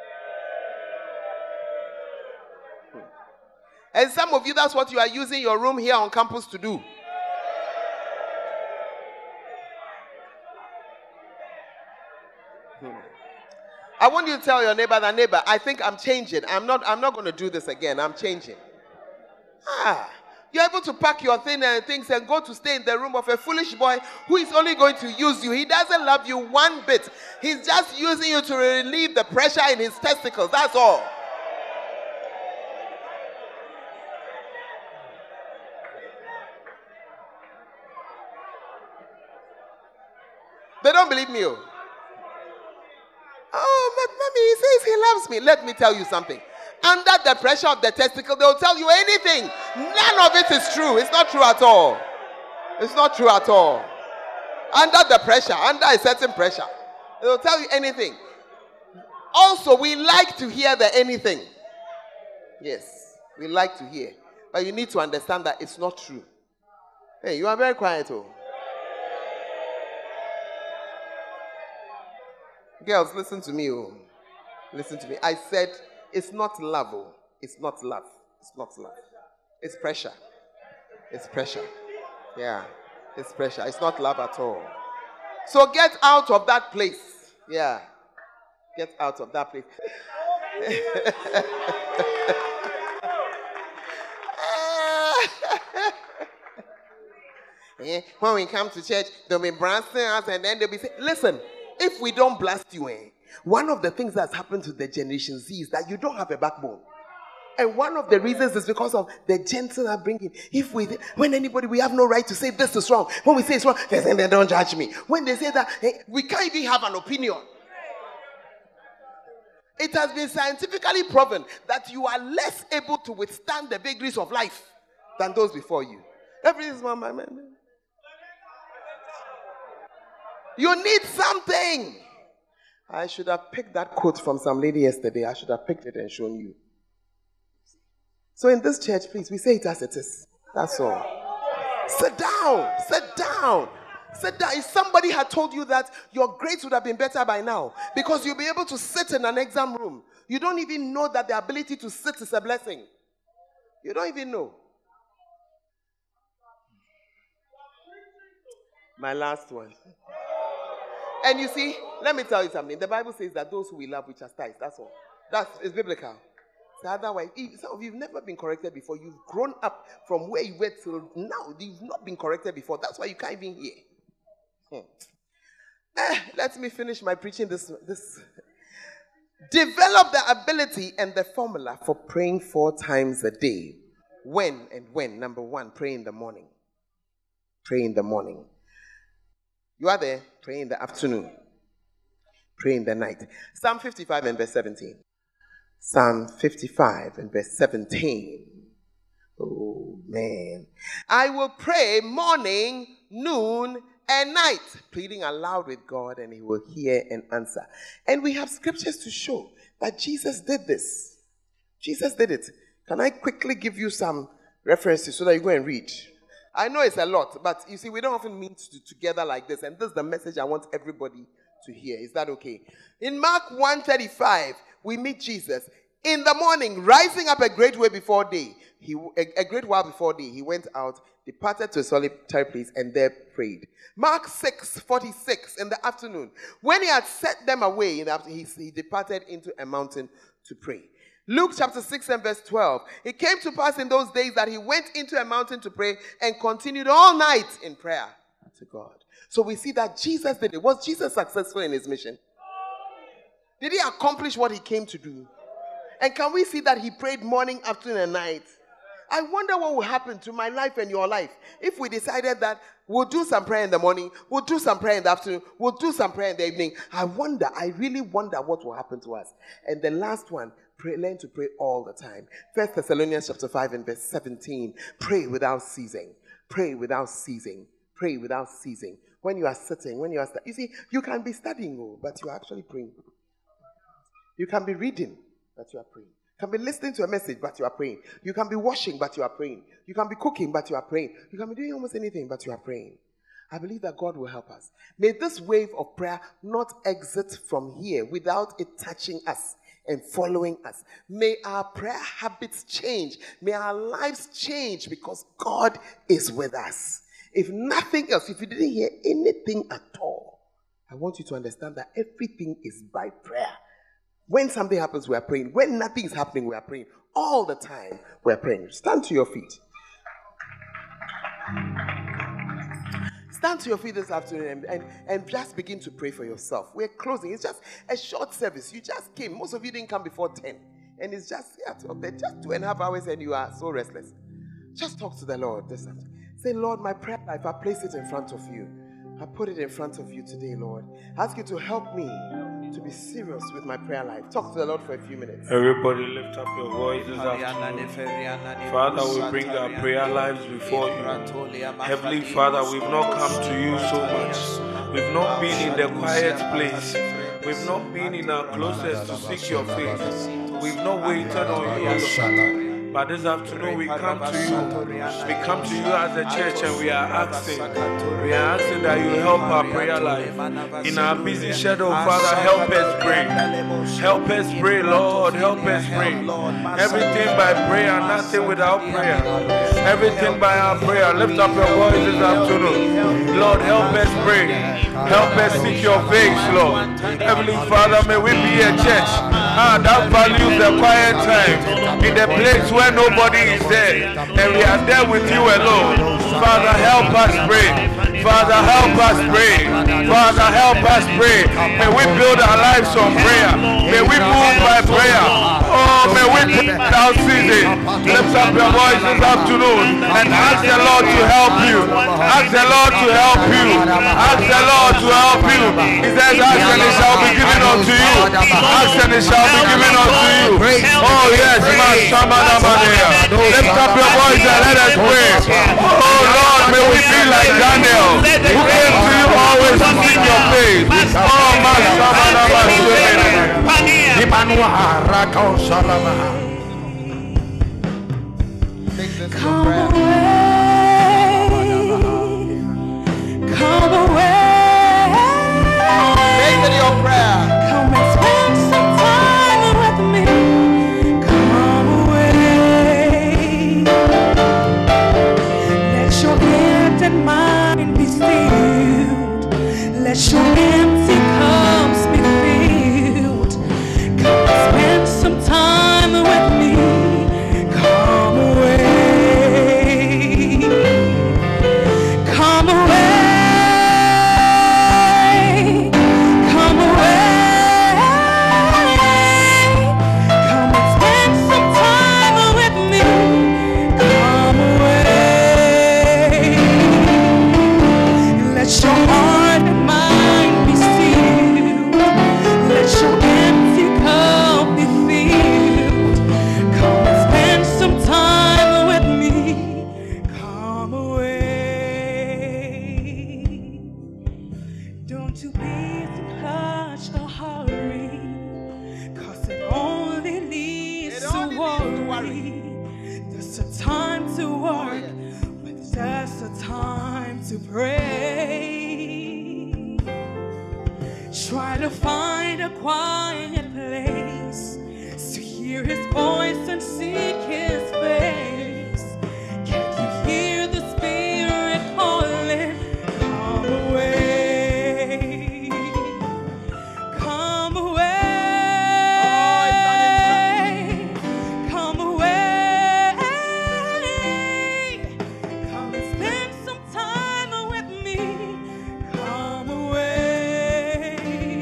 And some of you, that's what you are using your room here on campus to do. I want you to tell your neighbor, that neighbor, I think I'm changing. I'm not, I'm not going to do this again. I'm changing. Ah, you're able to pack your thing and things and go to stay in the room of a foolish boy who is only going to use you. He doesn't love you one bit. He's just using you to relieve the pressure in his testicles. That's all. They don't believe me. Oh. Oh, but mommy, he says he loves me. Let me tell you something. Under the pressure of the testicle, they'll tell you anything. None of it is true. It's not true at all. It's not true at all. Under the pressure, under a certain pressure, they'll tell you anything. Also, we like to hear the anything. Yes, we like to hear. But you need to understand that it's not true. Hey, you are very quiet, oh. Girls, listen to me, oh. Listen to me. I said it's not love, oh. It's not love. It's not love. It's pressure. It's pressure. Yeah. It's pressure. It's not love at all. So get out of that place. Yeah. Get out of that place. When we come to church, they'll be blasting us and then they'll be saying, listen, if we don't blast you, eh, one of the things that's happened to the Generation Z is that you don't have a backbone. And one of the reasons is because of the gentle upbringing. If we, when anybody, we have no right to say this is wrong. When we say it's wrong, they say, they don't judge me. When they say that, hey, we can't even have an opinion. It has been scientifically proven that you are less able to withstand the vagaries of life than those before you. Everything is one my man. You need something. I should have picked that quote from some lady yesterday. I should have picked it and shown you. So in this church, please, we say it as it is. That's all. Sit down. Sit down. Sit down. If somebody had told you that, your grades would have been better by now. Because you'll be able to sit in an exam room. You don't even know that the ability to sit is a blessing. You don't even know. My last one. And you see, let me tell you something. The Bible says that those who we love, we chastise. That's all. That's it's biblical. So otherwise, if some of you have never been corrected before. You've grown up from where you were till now. You've not been corrected before. That's why you can't even hear. Hmm. Eh, let me finish my preaching this. this. Develop the ability and the formula for praying four times a day. When and when? Number one, pray in the morning. Pray in the morning. You are there, pray in the afternoon. Pray in the night. Psalm fifty-five and verse seventeen. Psalm fifty-five and verse seventeen. Oh, man. I will pray morning, noon, and night, pleading aloud with God, and he will hear and answer. And we have scriptures to show that Jesus did this. Jesus did it. Can I quickly give you some references so that you go and read? I know it's a lot, but you see, we don't often meet together like this, and this is the message I want everybody to hear. Is that okay? In Mark one thirty-five, we meet Jesus. In the morning, rising up a great way before day, he, a, a great while before day, he went out, departed to a solitary place, and there prayed. Mark six forty-six, in the afternoon, when he had set them away, in the afternoon, he, he departed into a mountain to pray. Luke chapter six and verse twelve. It came to pass in those days that he went into a mountain to pray and continued all night in prayer to God. So we see that Jesus did it. Was Jesus successful in his mission? Did he accomplish what he came to do? And can we see that he prayed morning, afternoon, and night? I wonder what will happen to my life and your life if we decided that we'll do some prayer in the morning, we'll do some prayer in the afternoon, we'll do some prayer in the evening. I wonder, I really wonder what will happen to us. And the last one, pray, learn to pray all the time. First Thessalonians chapter five and verse seventeen. Pray without ceasing. Pray without ceasing. Pray without ceasing. When you are sitting, when you are studying. You see, you can be studying, oh, but you are actually praying. You can be reading, but you are praying. You can be listening to a message, but you are praying. You can be washing, but you are praying. You can be cooking, but you are praying. You can be doing almost anything, but you are praying. I believe that God will help us. May this wave of prayer not exit from here without it touching us and following us. May our prayer habits change. May our lives change because God is with us. If nothing else, if you didn't hear anything at all, I want you to understand that everything is by prayer. When something happens, we are praying. When nothing is happening, we are praying. All the time, we are praying. Stand to your feet. Stand to your feet this afternoon and, and, and just begin to pray for yourself. We're closing. It's just a short service. You just came. Most of you didn't come before ten. And it's just, yeah, just two and a half hours and you are so restless. Just talk to the Lord this afternoon. Say, Lord, my prayer life, I place it in front of you. I put it in front of you today, Lord. I ask you to help me to be serious with my prayer life. Talk to the Lord for a few minutes. Everybody lift up your voices afternoon. Father, we bring our prayer lives before you. Heavenly Father, we've not come to you so much. We've not been in the quiet place. We've not been in our closest to seek your face. We've not waited on you, Lord. But this afternoon we come to you. We come to you as a church and we are asking. We are asking that you help our prayer life. In our busy schedule, Father, help us pray. Help us pray, Lord. Help us pray. Everything by prayer, nothing without prayer. Everything by our prayer. Lift up your voice this afternoon. Lord, help us pray. Help us seek your face, Lord. Heavenly Father, may we be a church ah, that values the quiet time in the place where nobody is there, and we are there with you alone. Father, help us pray. Father, help us pray. Father, help us pray. May we build our lives on prayer. May we move by prayer. Oh, may we pray without ceasing. Lift up your voice this afternoon and ask the Lord to help you. Ask the Lord to help you. Ask the Lord to help you. He says, ask and it shall be given unto you. Ask and it shall be given unto you. Oh, yes, lift up your voice and let us pray. Oh, Lord, may we be like Daniel, who came to you always to seek your face. Oh, come away, come away. Make it your prayer. Come and spend some time with me. Come away. Let your empty mind be stilled. Let your empty cups be filled. Come and spend some time with me. Come away. Come away. Come away. Come and spend some time with me. Come away. Let your heart and mind be stilled. Let your empty cup be filled. Come and spend some time with me. Come away. Don't you be in such a hurry, 'cause it only leads It to only leads to worry. There's a time to work, but there's a time to pray. Try to find a quiet place to hear his voice and seek his face. Can you hear the Spirit calling? Come away. Come away. Come away. Come and spend some time with me. Come away.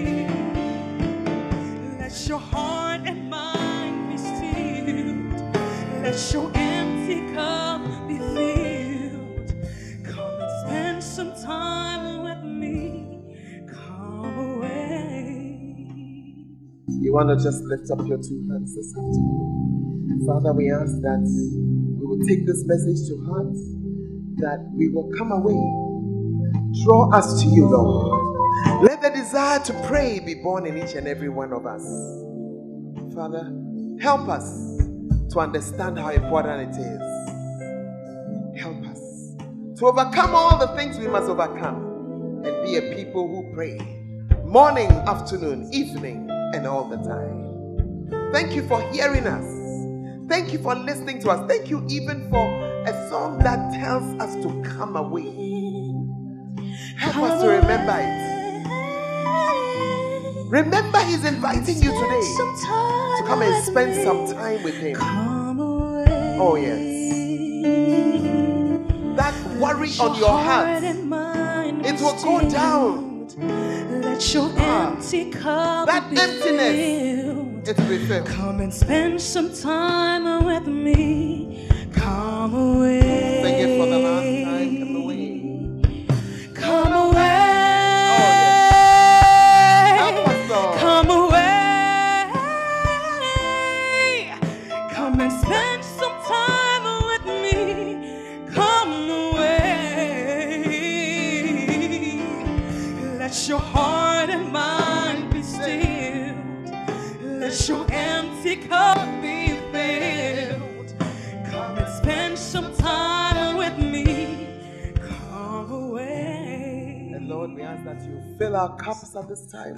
Let your heart and mind be stilled. Let your empty cup be filled. Come and spend some time with me. Come away. You want to just lift up your two hands this afternoon. Father, we ask that we will take this message to heart, that we will come away. Draw us to you, Lord. Let the desire to pray be born in each and every one of us. Father, help us to understand how important it is. Help us to overcome all the things we must overcome, and be a people who pray morning, afternoon, evening, and all the time. Thank you for hearing us. Thank you for listening to us. Thank you even for a song that tells us to come away. Help us to remember it. Remember, He's inviting you today to come and spend some time with Him. Oh yes. That worry on your heart, it will go down. Let your empty cup that emptiness, it will be filled. Come and spend some time with me. Come away. Sing it for the last time. Come away. Come away. Oh, yes. Help us, Lord. Come away. Come and spend some time with me. Come away. Let your heart and mind be stilled. Let your empty cup be filled. Come and spend some time with me. Come away. And Lord, we ask that you fill our cups at this time.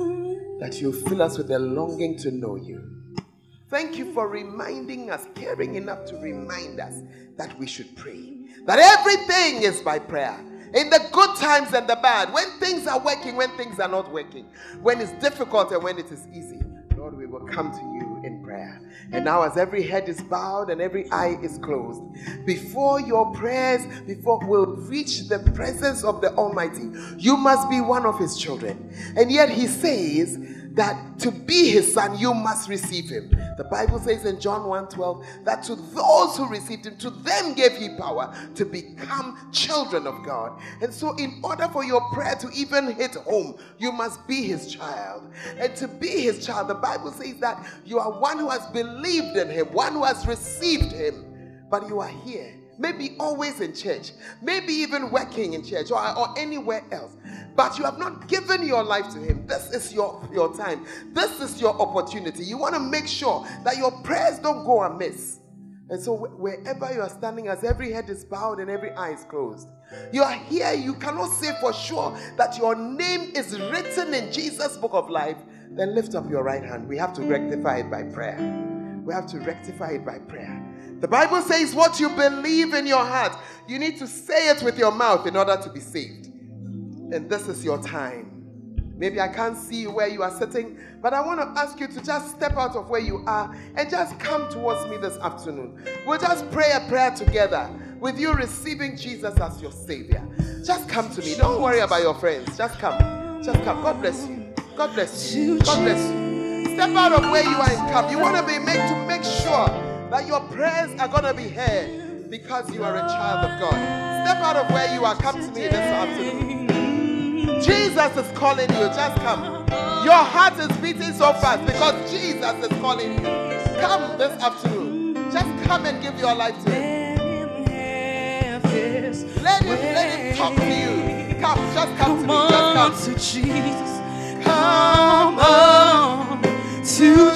That you fill us with a longing to know you. Thank you for reminding us, caring enough to remind us that we should pray. That everything is by prayer. In the good times and the bad, when things are working, when things are not working, when it's difficult and when it is easy, Lord, we will come to you in prayer. And now as every head is bowed and every eye is closed, before your prayers, before we'll reach the presence of the Almighty, you must be one of His children. And yet He says that to be His son, you must receive Him. The Bible says in John one twelve that to those who received Him, to them gave He power to become children of God. And so in order for your prayer to even hit home, you must be His child. And to be His child, the Bible says that you are one who has believed in Him, one who has received Him, but you are here. Maybe always in church, maybe even working in church or, or anywhere else, but you have not given your life to Him. This is your, your time. This is your opportunity. You want to make sure that your prayers don't go amiss. And so wherever you are standing, as every head is bowed and every eye is closed, you are here, you cannot say for sure that your name is written in Jesus' book of life, then lift up your right hand. We have to rectify it by prayer. We have to rectify it by prayer. The Bible says what you believe in your heart, you need to say it with your mouth in order to be saved. And this is your time. Maybe I can't see where you are sitting, but I want to ask you to just step out of where you are and just come towards me this afternoon. We'll just pray a prayer together with you receiving Jesus as your Savior. Just come to me. Don't worry about your friends. Just come. Just come. God bless you. God bless you. God bless you. Step out of where you are and come. You want to be made to make sure that your prayers are going to be heard because you are a child of God. Step out of where you are. Come to me this afternoon. Jesus is calling you. Just come. Your heart is beating so fast because Jesus is calling you. Come this afternoon. Just come and give your life to Him. Let Him, let Him talk to you. Come, just come to me. Just come to Jesus. Come on to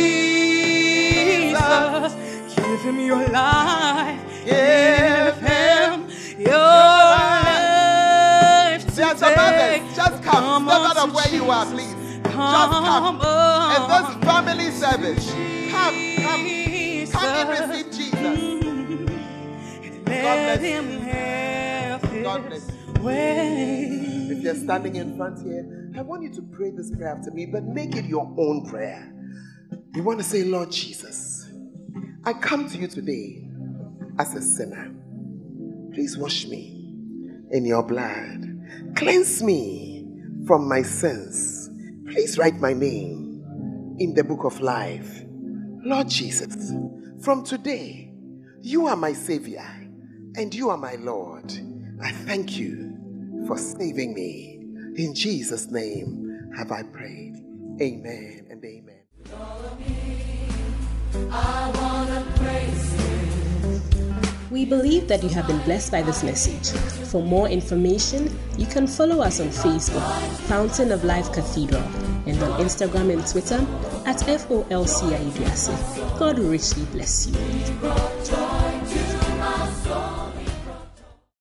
Jesus. Give Him your life. Give Him your life. There's some others. Just come. Step out of where you are, please. Just come. And this family service. Come, come. Come and receive Jesus. God bless you. God bless you. If you're standing in front here, I want you to pray this prayer after me, but make it your own prayer. You want to say, Lord Jesus, I come to you today as a sinner. Please wash me in your blood. Cleanse me from my sins. Please write my name in the book of life. Lord Jesus, from today, you are my Savior and you are my Lord. I thank you for saving me. In Jesus' name have I prayed. Amen and amen. I wanna praise you. We believe that you have been blessed by this message. For more information, you can follow us on Facebook, Fountain of Life Cathedral, and on Instagram and Twitter at F O L C I U D A S I. God richly bless you.